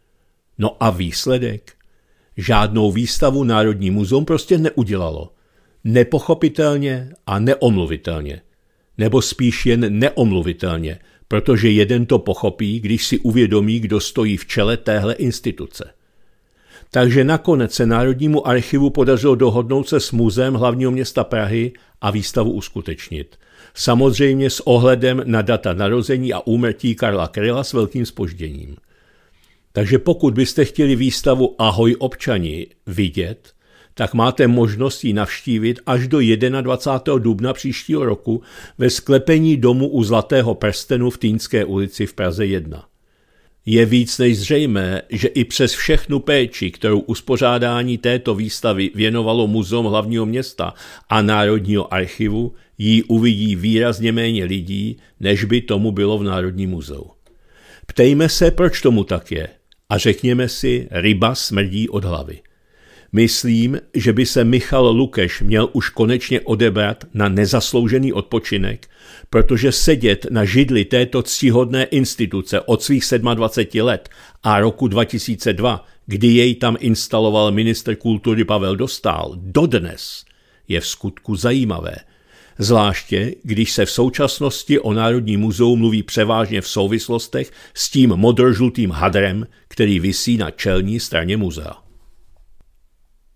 No a výsledek? Žádnou výstavu Národní muzeum prostě neudělalo. Nepochopitelně a neomluvitelně. Nebo spíš jen neomluvitelně, protože jeden to pochopí, když si uvědomí, kdo stojí v čele téhle instituce. Takže nakonec se Národnímu archivu podařilo dohodnout se s Muzeem hlavního města Prahy a výstavu uskutečnit. Samozřejmě s ohledem na data narození a úmrtí Karla Kryla s velkým zpožděním. Takže pokud byste chtěli výstavu Ahoj občani vidět, tak máte možnost ji navštívit až do dvacátého prvního dubna příštího roku ve sklepení domu u Zlatého prstenu v Týnské ulici v Praze jedna. Je víc než zřejmé, že i přes všechnu péči, kterou uspořádání této výstavy věnovalo Muzeum hlavního města a Národního archivu, ji uvidí výrazně méně lidí, než by tomu bylo v Národním muzeu. Ptejme se, proč tomu tak je, a řekněme si, ryba smrdí od hlavy. Myslím, že by se Michal Lukeš měl už konečně odebrat na nezasloužený odpočinek, protože sedět na židli této ctihodné instituce od svých dvaceti sedmi let a roku dva tisíce dva, kdy jej tam instaloval ministr kultury Pavel Dostál, dodnes je v skutku zajímavé. Zvláště, když se v současnosti o Národním muzeu mluví převážně v souvislostech s tím modrožlutým hadrem, který visí na čelní straně muzea.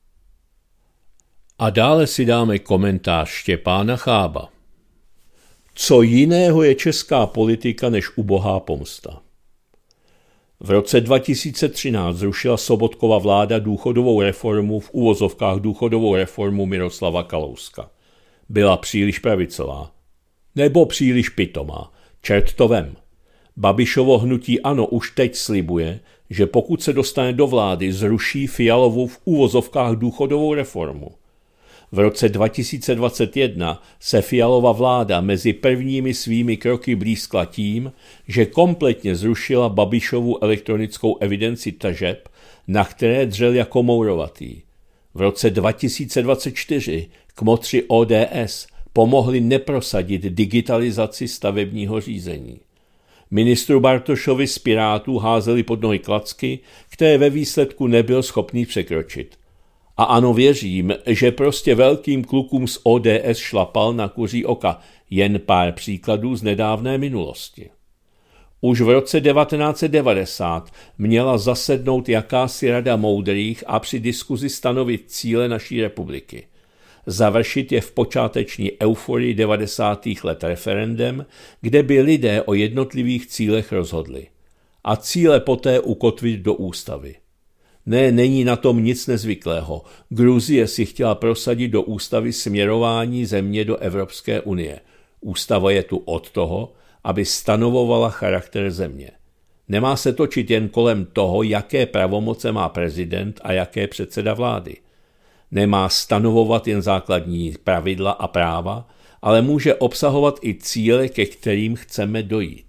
A dále si dáme komentář Štěpána Chába. Co jiného je česká politika než ubohá pomsta? V roce dva tisíce třináct zrušila Sobotkova vláda důchodovou reformu, v uvozovkách důchodovou reformu Miroslava Kalouska. Byla příliš pravicová. Nebo příliš pitomá. Čert to vem. Babišovo hnutí ANO už teď slibuje, že pokud se dostane do vlády, zruší Fialovu v uvozovkách důchodovou reformu. V roce dva tisíce dvacet jedna se Fialova vláda mezi prvními svými kroky blízkla tím, že kompletně zrušila Babišovu elektronickou evidenci tržeb, na které dřel jako mourovatý. V roce dva tisíce dvacet čtyři kmotři O D S pomohli neprosadit digitalizaci stavebního řízení. Ministru Bartošovi z Pirátů házeli pod nohy klacky, které ve výsledku nebyl schopný překročit. A ano, věřím, že prostě velkým klukům z O D S šlapal na kuří oka, jen pár příkladů z nedávné minulosti. Už v roce devatenáct set devadesát měla zasednout jakási rada moudrých a při diskuzi stanovit cíle naší republiky. Završit je v počáteční euforii devadesátých let referendem, kde by lidé o jednotlivých cílech rozhodli. A cíle poté ukotvit do ústavy. Ne, není na tom nic nezvyklého. Gruzie si chtěla prosadit do ústavy směrování země do Evropské unie. Ústava je tu od toho, aby stanovovala charakter země. Nemá se točit jen kolem toho, jaké pravomoce má prezident a jaké předseda vlády. Nemá stanovovat jen základní pravidla a práva, ale může obsahovat i cíle, ke kterým chceme dojít.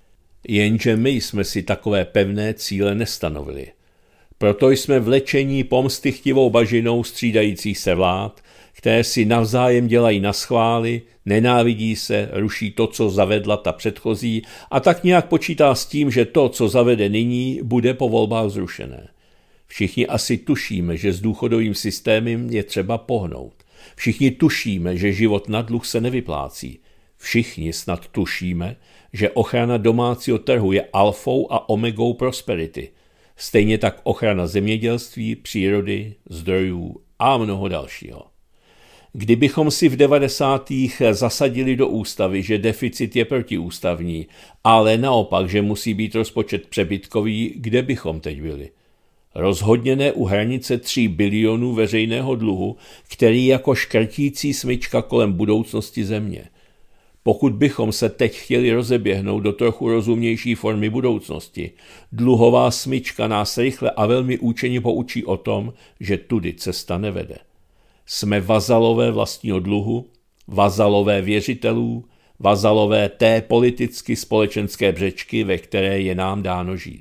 Jenže my jsme si takové pevné cíle nestanovili. Proto jsme vlečení pomstychtivou bažinou střídajících se vlád, které si navzájem dělají naschvály, nenávidí se, ruší to, co zavedla ta předchozí a tak nějak počítá s tím, že to, co zavede nyní, bude po volbách zrušené. Všichni asi tušíme, že s důchodovým systémem je třeba pohnout. Všichni tušíme, že život na dluh se nevyplácí. Všichni snad tušíme, že ochrana domácího trhu je alfou a omegou prosperity. Stejně tak ochrana zemědělství, přírody, zdrojů a mnoho dalšího. Kdybychom si v devadesátých zasadili do ústavy, že deficit je protiústavní, ale naopak, že musí být rozpočet přebytkový, kde bychom teď byli? Rozhodně ne u hranice tří bilionů veřejného dluhu, který jako škrtící smyčka kolem budoucnosti země. Pokud bychom se teď chtěli rozeběhnout do trochu rozumnější formy budoucnosti, dluhová smyčka nás rychle a velmi účinně poučí o tom, že tudy cesta nevede. Jsme vazalové vlastního dluhu, vazalové věřitelů, vazalové té politicky společenské břečky, ve které je nám dáno žít.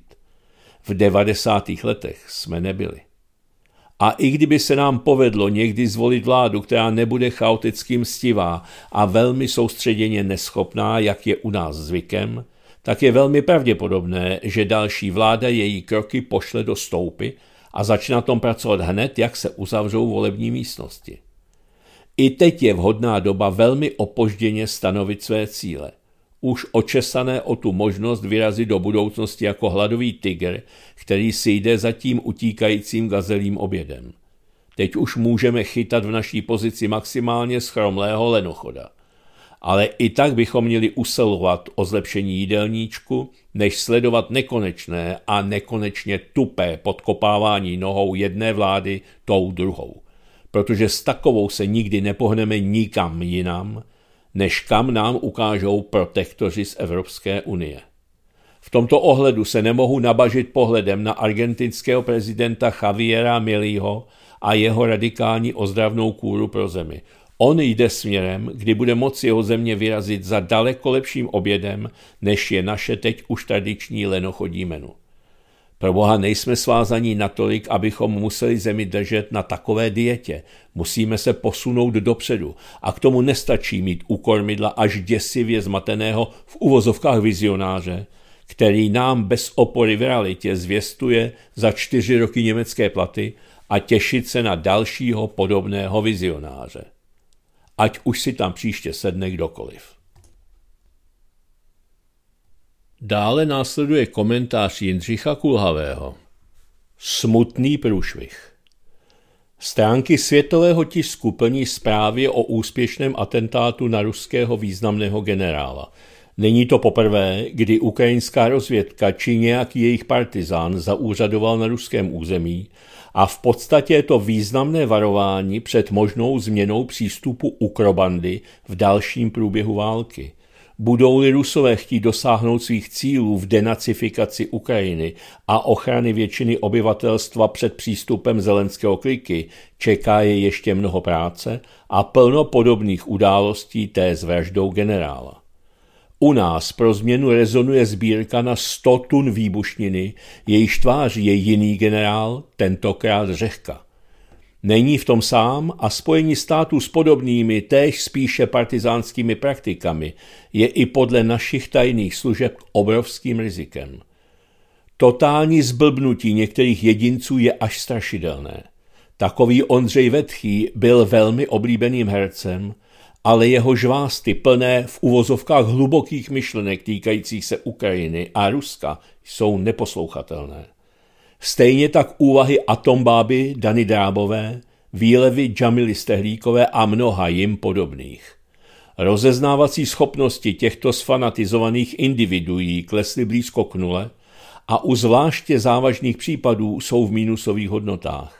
V devadesátých letech jsme nebyli. A i kdyby se nám povedlo někdy zvolit vládu, která nebude chaoticky mstivá a velmi soustředěně neschopná, jak je u nás zvykem, tak je velmi pravděpodobné, že další vláda její kroky pošle do stoupy a začne na tom pracovat hned, jak se uzavřou volební místnosti. I teď je vhodná doba velmi opožděně stanovit své cíle. Už očesané o tu možnost vyrazit do budoucnosti jako hladový tygr, který si jde za tím utíkajícím gazelím obědem. Teď už můžeme chytat v naší pozici maximálně schromlého lenochoda. Ale i tak bychom měli usilovat o zlepšení jídelníčku, než sledovat nekonečné a nekonečně tupé podkopávání nohou jedné vlády tou druhou. Protože s takovou se nikdy nepohneme nikam jinam, než kam nám ukážou protektoři z Evropské unie. V tomto ohledu se nemohu nabažit pohledem na argentinského prezidenta Javiera Mileiho a jeho radikální ozdravnou kúru pro zemi. On jde směrem, kdy bude moci jeho země vyrazit za daleko lepším obědem, než je naše teď už tradiční lenochodí menu. Proboha, nejsme svázaní natolik, abychom museli zemi držet na takové dietě. Musíme se posunout dopředu a k tomu nestačí mít u kormidla až děsivě zmateného v uvozovkách vizionáře, který nám bez opory v realitě zvěstuje za čtyři roky německé platy a těšit se na dalšího podobného vizionáře. Ať už si tam příště sedne kdokoliv. Dále následuje komentář Jindřicha Kulhavého. Smutný průšvih. Stránky světového tisku plní zprávy o úspěšném atentátu na ruského významného generála. Není to poprvé, kdy ukrajinská rozvědka či nějaký jejich partizán zaúřadoval na ruském území a v podstatě je to významné varování před možnou změnou přístupu ukrobandy v dalším průběhu války. Budou-li Rusové chtít dosáhnout svých cílů v denacifikaci Ukrajiny a ochrany většiny obyvatelstva před přístupem Zelenského kliky, čeká je ještě mnoho práce a plno podobných událostí té s vraždou generála. U nás pro změnu rezonuje sbírka na sto tun výbušniny, jejíž tváří je jiný generál, tentokrát Řehka. Není v tom sám a spojení států s podobnými, též spíše partizánskými praktikami, je i podle našich tajných služeb obrovským rizikem. Totální zblbnutí některých jedinců je až strašidelné. Takový Ondřej Vetchý byl velmi oblíbeným hercem, ale jeho žvásty plné v uvozovkách hlubokých myšlenek týkajících se Ukrajiny a Ruska jsou neposlouchatelné. Stejně tak úvahy atombáby Dany Drábové, výlevy Džamily Stehlíkové a mnoha jim podobných. Rozeznávací schopnosti těchto sfanatizovaných individuí klesly blízko k nule a u zvláště závažných případů jsou v mínusových hodnotách.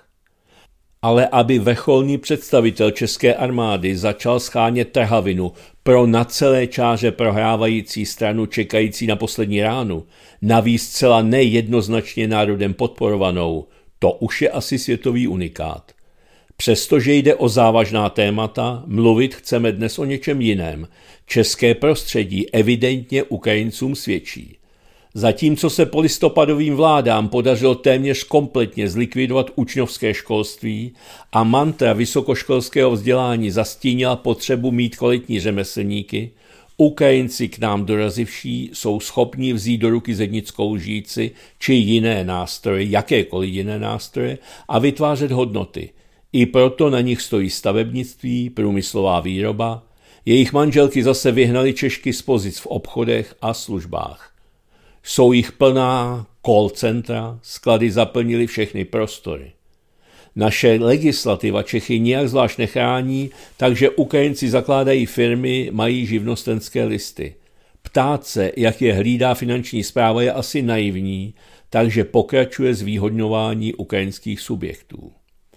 Ale aby vrcholný představitel české armády začal schánět trhavinu pro na celé čáře prohrávající stranu čekající na poslední ránu, navíc zcela nejednoznačně národem podporovanou, to už je asi světový unikát. Přestože jde o závažná témata, mluvit chceme dnes o něčem jiném. České prostředí evidentně Ukrajincům svědčí. Zatímco se polistopadovým vládám podařilo téměř kompletně zlikvidovat učňovské školství a mantra vysokoškolského vzdělání zastínila potřebu mít kvalitní řemeslníky, Ukrajinci k nám dorazivší jsou schopni vzít do ruky zednickou lžíci či jiné nástroje, jakékoliv jiné nástroje a vytvářet hodnoty. I proto na nich stojí stavebnictví, průmyslová výroba, jejich manželky zase vyhnali Češky z pozic v obchodech a službách. Jsou jich plná call centra, sklady zaplnily všechny prostory. Naše legislativa Čechy nijak zvlášť nechrání, takže Ukrajinci zakládají firmy, mají živnostenské listy. Ptát se, jak je hlídá finanční správa, je asi naivní, takže pokračuje zvýhodňování ukrajinských subjektů.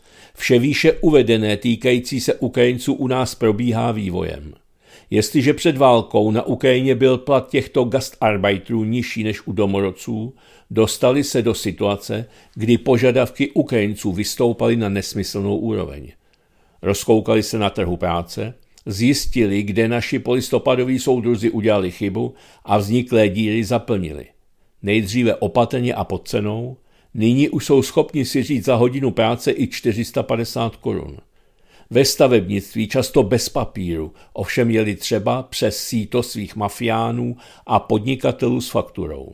Vše výše uvedené týkající se Ukrajinců u nás probíhá vývojem. Jestliže před válkou na Ukrajině byl plat těchto gastarbeiterů nižší než u domorodců, dostali se do situace, kdy požadavky Ukrajinců vystoupaly na nesmyslnou úroveň. Rozkoukali se na trhu práce, zjistili, kde naši polistopadoví soudruzi udělali chybu a vzniklé díry zaplnili. Nejdříve opatrně a pod cenou, nyní už jsou schopni si říct za hodinu práce i čtyři sta padesát korun. Ve stavebnictví často bez papíru, ovšem jeli třeba přes síto svých mafiánů a podnikatelů s fakturou.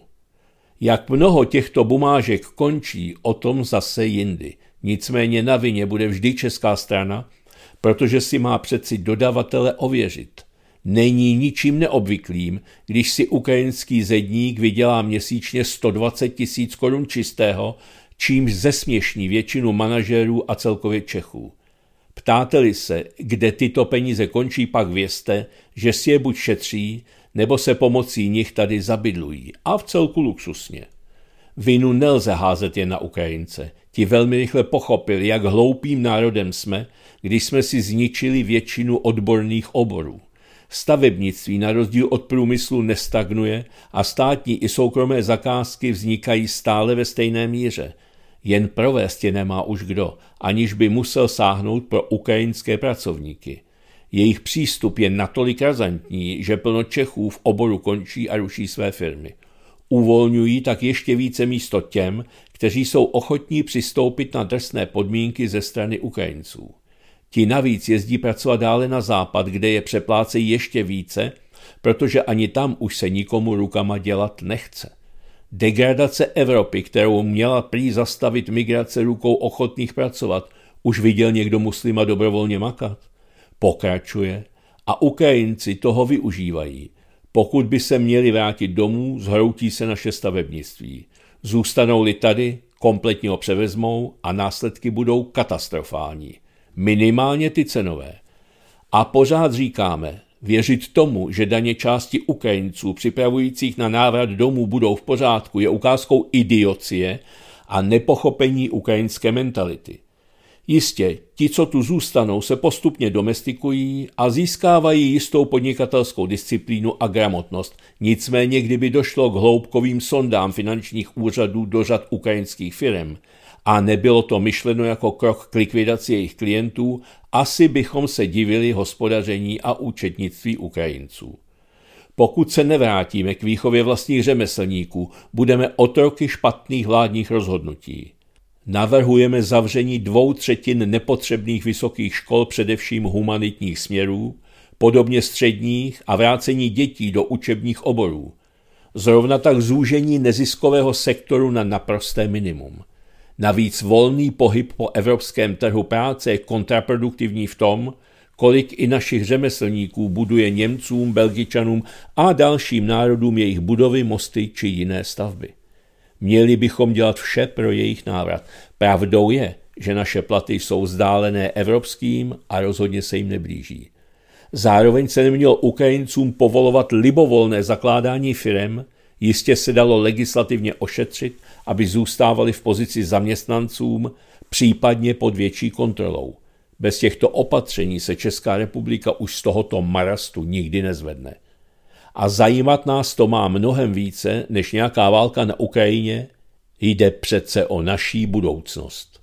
Jak mnoho těchto bumážek končí, o tom zase jindy. Nicméně na vině bude vždy česká strana, protože si má přeci dodavatele ověřit. Není ničím neobvyklým, když si ukrajinský zedník vydělá měsíčně sto dvacet tisíc korun čistého, čímž zesměšní většinu manažérů a celkově Čechů. Ptáte-li se, kde tyto peníze končí, pak vězte, že si je buď šetří, nebo se pomocí nich tady zabydlují a v celku luxusně. Vinu nelze házet jen na Ukrajince. Ti velmi rychle pochopili, jak hloupým národem jsme, když jsme si zničili většinu odborných oborů. Stavebnictví na rozdíl od průmyslu nestagnuje a státní i soukromé zakázky vznikají stále ve stejné míře. Jen provést je nemá už kdo, aniž by musel sáhnout pro ukrajinské pracovníky. Jejich přístup je natolik razantní, že plno Čechů v oboru končí a ruší své firmy. Uvolňují tak ještě více místo těm, kteří jsou ochotní přistoupit na drsné podmínky ze strany Ukrajinců. Ti navíc jezdí pracovat dále na západ, kde je přeplácejí ještě více, protože ani tam už se nikomu rukama dělat nechce. Degradace Evropy, kterou měla prý zastavit migrace rukou ochotných pracovat, už viděl někdo muslima dobrovolně makat? Pokračuje a Ukrajinci toho využívají. Pokud by se měli vrátit domů, zhroutí se naše stavebnictví. Zůstanou-li tady, kompletně ho převezmou a následky budou katastrofální. Minimálně ty cenové. A pořád říkáme, věřit tomu, že daně části Ukrajinců připravujících na návrat domů budou v pořádku, je ukázkou idiocie a nepochopení ukrajinské mentality. Jistě, ti, co tu zůstanou, se postupně domestikují a získávají jistou podnikatelskou disciplínu a gramotnost. Nicméně, kdyby došlo k hloubkovým sondám finančních úřadů do řad ukrajinských firem a nebylo to myšleno jako krok k likvidaci jejich klientů, asi bychom se divili hospodaření a účetnictví Ukrajinců. Pokud se nevrátíme k výchově vlastních řemeslníků, budeme otroky špatných vládních rozhodnutí. Navrhujeme zavření dvou třetin nepotřebných vysokých škol, především humanitních směrů, podobně středních, a vrácení dětí do učebních oborů. Zrovna tak zúžení neziskového sektoru na naprosté minimum. Navíc volný pohyb po evropském trhu práce je kontraproduktivní v tom, kolik i našich řemeslníků buduje Němcům, Belgičanům a dalším národům jejich budovy, mosty či jiné stavby. Měli bychom dělat vše pro jejich návrat. Pravdou je, že naše platy jsou vzdálené evropským a rozhodně se jim neblíží. Zároveň se nemělo Ukrajincům povolovat libovolné zakládání firem, jistě se dalo legislativně ošetřit, aby zůstávali v pozici zaměstnancům, případně pod větší kontrolou. Bez těchto opatření se Česká republika už z tohoto marastu nikdy nezvedne. A zajímat nás to má mnohem více než nějaká válka na Ukrajině, jde přece o naší budoucnost.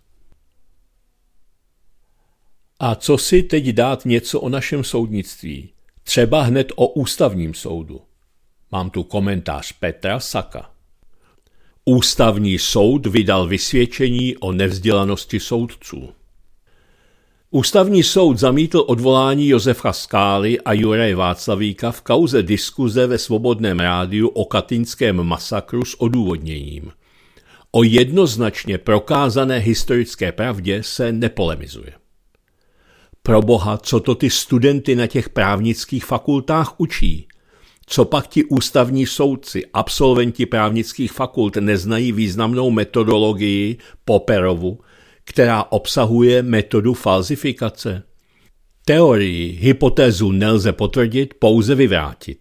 A co si teď dát něco o našem soudnictví? Třeba hned o ústavním soudu. Mám tu komentář Petra Saka. Ústavní soud vydal vysvědčení o nevzdělanosti soudců. Ústavní soud zamítl odvolání Josefa Skály a Juraje Václavíka v kauze diskuze ve Svobodném rádiu o katyňském masakru s odůvodněním. O jednoznačně prokázané historické pravdě se nepolemizuje. Proboha, co to ty studenty na těch právnických fakultách učí? Co pak ti ústavní soudci, absolventi právnických fakult neznají významnou metodologii Popperovu, která obsahuje metodu falzifikace? Teorii, hypotézu nelze potvrdit, pouze vyvrátit.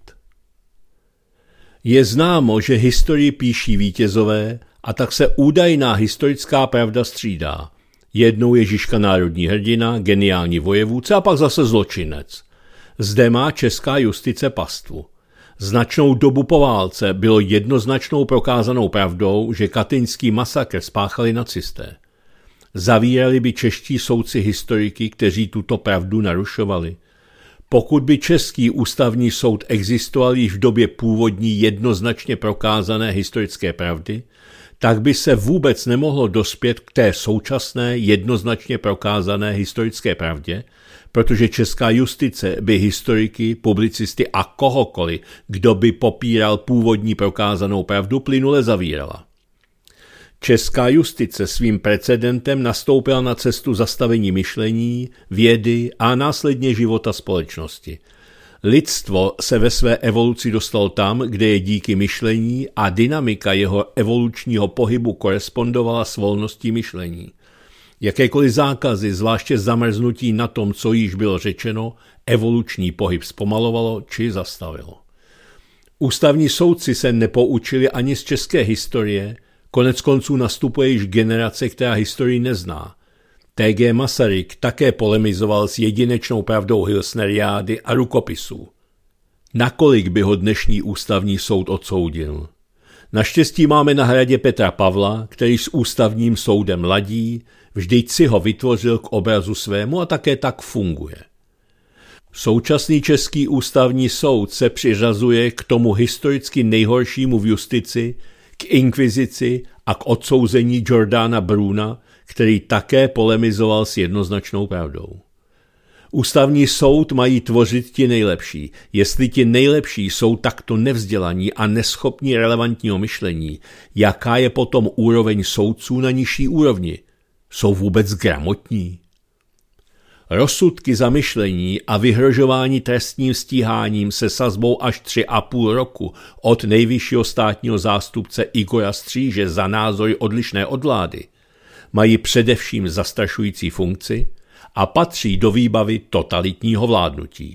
Je známo, že historii píší vítězové, a tak se údajná historická pravda střídá. Jednou je Žižka národní hrdina, geniální vojevůdce a pak zase zločinec. Zde má česká justice pastvu. Značnou dobu po válce bylo jednoznačnou prokázanou pravdou, že katyňský masakr spáchali nacisté. Zavírali by čeští soudci historiky, kteří tuto pravdu narušovali. Pokud by český ústavní soud existoval již v době původní jednoznačně prokázané historické pravdy, tak by se vůbec nemohlo dospět k té současné jednoznačně prokázané historické pravdě, protože česká justice by historiky, publicisty a kohokoliv, kdo by popíral původní prokázanou pravdu, plynule zavírala. Česká justice svým precedentem nastoupila na cestu zastavení myšlení, vědy a následně života společnosti. Lidstvo se ve své evoluci dostalo tam, kde je díky myšlení a dynamika jeho evolučního pohybu korespondovala s volností myšlení. Jakékoliv zákazy, zvláště zamrznutí na tom, co již bylo řečeno, evoluční pohyb zpomalovalo či zastavilo. Ústavní soudci se nepoučili ani z české historie, konec konců nastupuje již generace, která historii nezná. T G Masaryk také polemizoval s jedinečnou pravdou Hilsneriády a rukopisů. Nakolik by ho dnešní ústavní soud odsoudil? Naštěstí máme na hradě Petra Pavla, který s ústavním soudem ladí, vždyť si ho vytvořil k obrazu svému a také tak funguje. Současný český ústavní soud se přiřazuje k tomu historicky nejhoršímu v justici, k inkvizici a k odsouzení Jordana Bruna, který také polemizoval s jednoznačnou pravdou. Ústavní soud mají tvořit ti nejlepší. Jestli ti nejlepší jsou takto nevzdělaní a neschopní relevantního myšlení, jaká je potom úroveň soudců na nižší úrovni? Jsou vůbec gramotní? Rozsudky zamyšlení a vyhrožování trestním stíháním se sazbou až tři a půl roku od nejvyššího státního zástupce Igora Stříže za názory odlišné od vlády mají především zastrašující funkci a patří do výbavy totalitního vládnutí.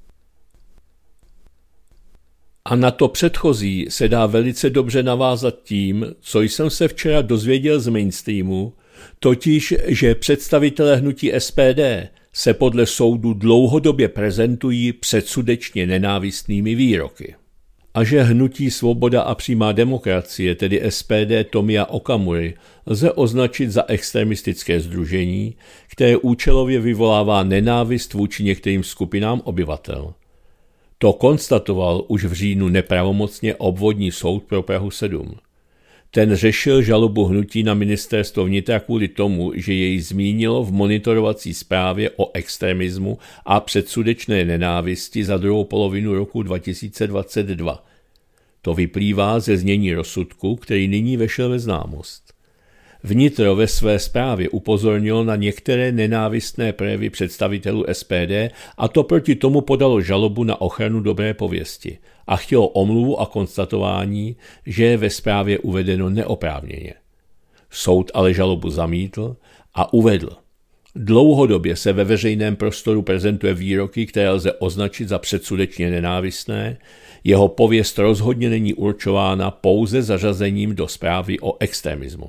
A na to předchozí se dá velice dobře navázat tím, co jsem se včera dozvěděl z mainstreamu, totiž, že představitelé hnutí S P D se podle soudu dlouhodobě prezentují předsudečně nenávistnými výroky. A že hnutí Svoboda a přímá demokracie, tedy S P D Tomia Okamury, lze označit za extremistické sdružení, které účelově vyvolává nenávist vůči některým skupinám obyvatel. To konstatoval už v říjnu nepravomocně obvodní soud pro Prahu sedm. Ten řešil žalobu hnutí na ministerstvo vnitra kvůli tomu, že jej zmínilo v monitorovací zprávě o extremismu a předsudečné nenávisti za druhou polovinu roku dva tisíce dvacet dva. To vyplývá ze znění rozsudku, který nyní vešel ve známost. Vnitro ve své zprávě upozornilo na některé nenávistné projevy představitelů S P D a to proti tomu podalo žalobu na ochranu dobré pověsti a chtělo omluvu a konstatování, že je ve zprávě uvedeno neoprávněně. Soud ale žalobu zamítl a uvedl: dlouhodobě se ve veřejném prostoru prezentuje výroky, které lze označit za předsudečně nenávistné, jeho pověst rozhodně není určována pouze zařazením do zprávy o extremismu.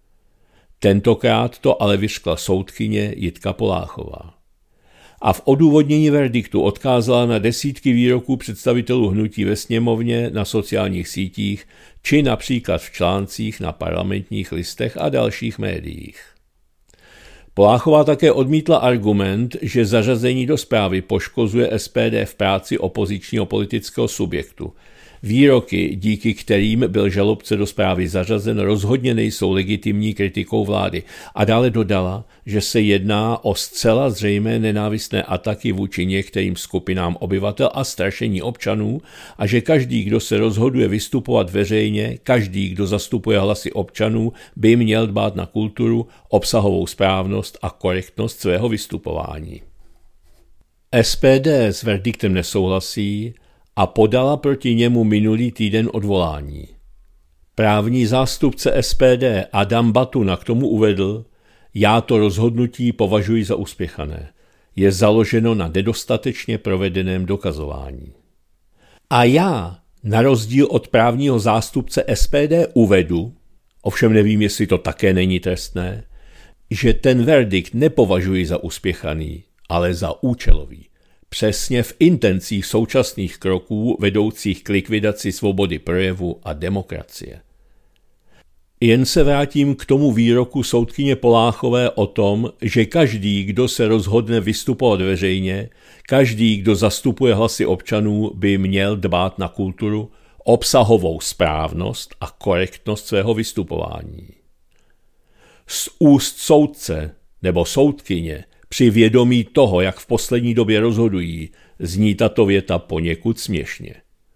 Tentokrát to ale vyřkla soudkyně Jitka Poláchová. A v odůvodnění verdiktu odkázala na desítky výroků představitelů hnutí ve sněmovně, na sociálních sítích, či například v článcích na Parlamentních listech a dalších médiích. Poláchová také odmítla argument, že zařazení do zprávy poškozuje S P D v práci opozičního politického subjektu. Výroky, díky kterým byl žalobce do zprávy zařazen, rozhodně nejsou legitimní kritikou vlády a dále dodala, že se jedná o zcela zřejmé nenávistné ataky vůči některým skupinám obyvatel a strašení občanů a že každý, kdo se rozhoduje vystupovat veřejně, každý, kdo zastupuje hlasy občanů, by měl dbát na kulturu, obsahovou správnost a korektnost svého vystupování. S P D s verdiktem nesouhlasí a podala proti němu minulý týden odvolání. Právní zástupce S P D Adam Batuna k tomu uvedl: já to rozhodnutí považuji za uspěchané. Je založeno na nedostatečně provedeném dokazování. A já, na rozdíl od právního zástupce S P D, uvedu, ovšem nevím, jestli to také není trestné, že ten verdikt nepovažuji za uspěchaný, ale za účelový. Přesně v intencích současných kroků vedoucích k likvidaci svobody projevu a demokracie. Jen se vrátím k tomu výroku soudkyně Poláchové o tom, že každý, kdo se rozhodne vystupovat veřejně, každý, kdo zastupuje hlasy občanů, by měl dbát na kulturu, obsahovou správnost a korektnost svého vystupování. Z úst soudce nebo soudkyně při vědomí toho, jak v poslední době rozhodují, zní tato věta poněkud směšně.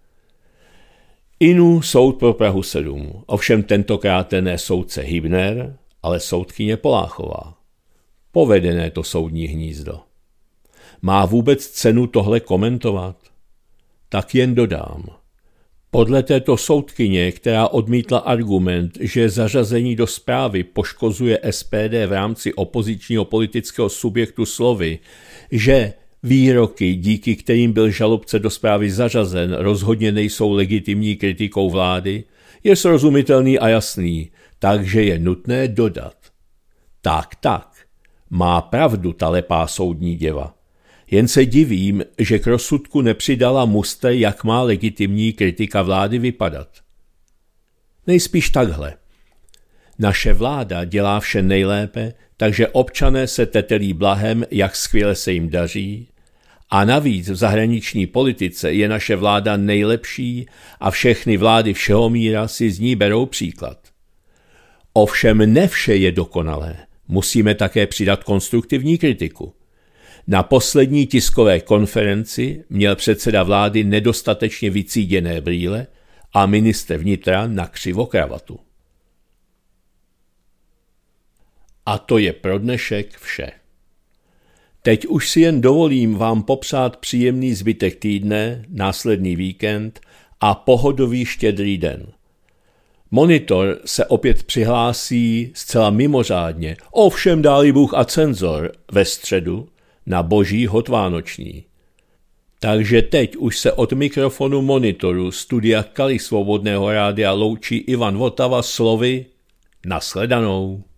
Inu soud pro Prahu sedm, ovšem tentokrát ne soudce Hybner, ale soudkyně Poláchová. Povedené to soudní hnízdo. Má vůbec cenu tohle komentovat? Tak jen dodám. Podle této soudkyně, která odmítla argument, že zařazení do zprávy poškozuje S P D v rámci opozičního politického subjektu slovy, že výroky, díky kterým byl žalobce do zprávy zařazen, rozhodně nejsou legitimní kritikou vlády, je srozumitelný a jasný, takže je nutné dodat. Tak, tak, má pravdu ta lepá soudní děva. Jen se divím, že k rozsudku nepřidala mustr, jak má legitimní kritika vlády vypadat. Nejspíš takhle. Naše vláda dělá vše nejlépe, takže občané se tetelí blahem, jak skvěle se jim daří, a navíc v zahraniční politice je naše vláda nejlepší a všechny vlády všeho míra si z ní berou příklad. Ovšem ne vše je dokonalé, musíme také přidat konstruktivní kritiku. Na poslední tiskové konferenci měl předseda vlády nedostatečně vycíděné brýle a ministr vnitra nakřivo kravatu. A to je pro dnešek vše. Teď už si jen dovolím vám popřát příjemný zbytek týdne, následný víkend a pohodový štědrý den. Monitor se opět přihlásí zcela mimořádně, ovšem dá-li Bůh a cenzor, ve středu na Boží hod vánoční. Takže teď už se od mikrofonu Monitoru studia Kali Svobodného rádia loučí Ivan Votava slovy nasledanou.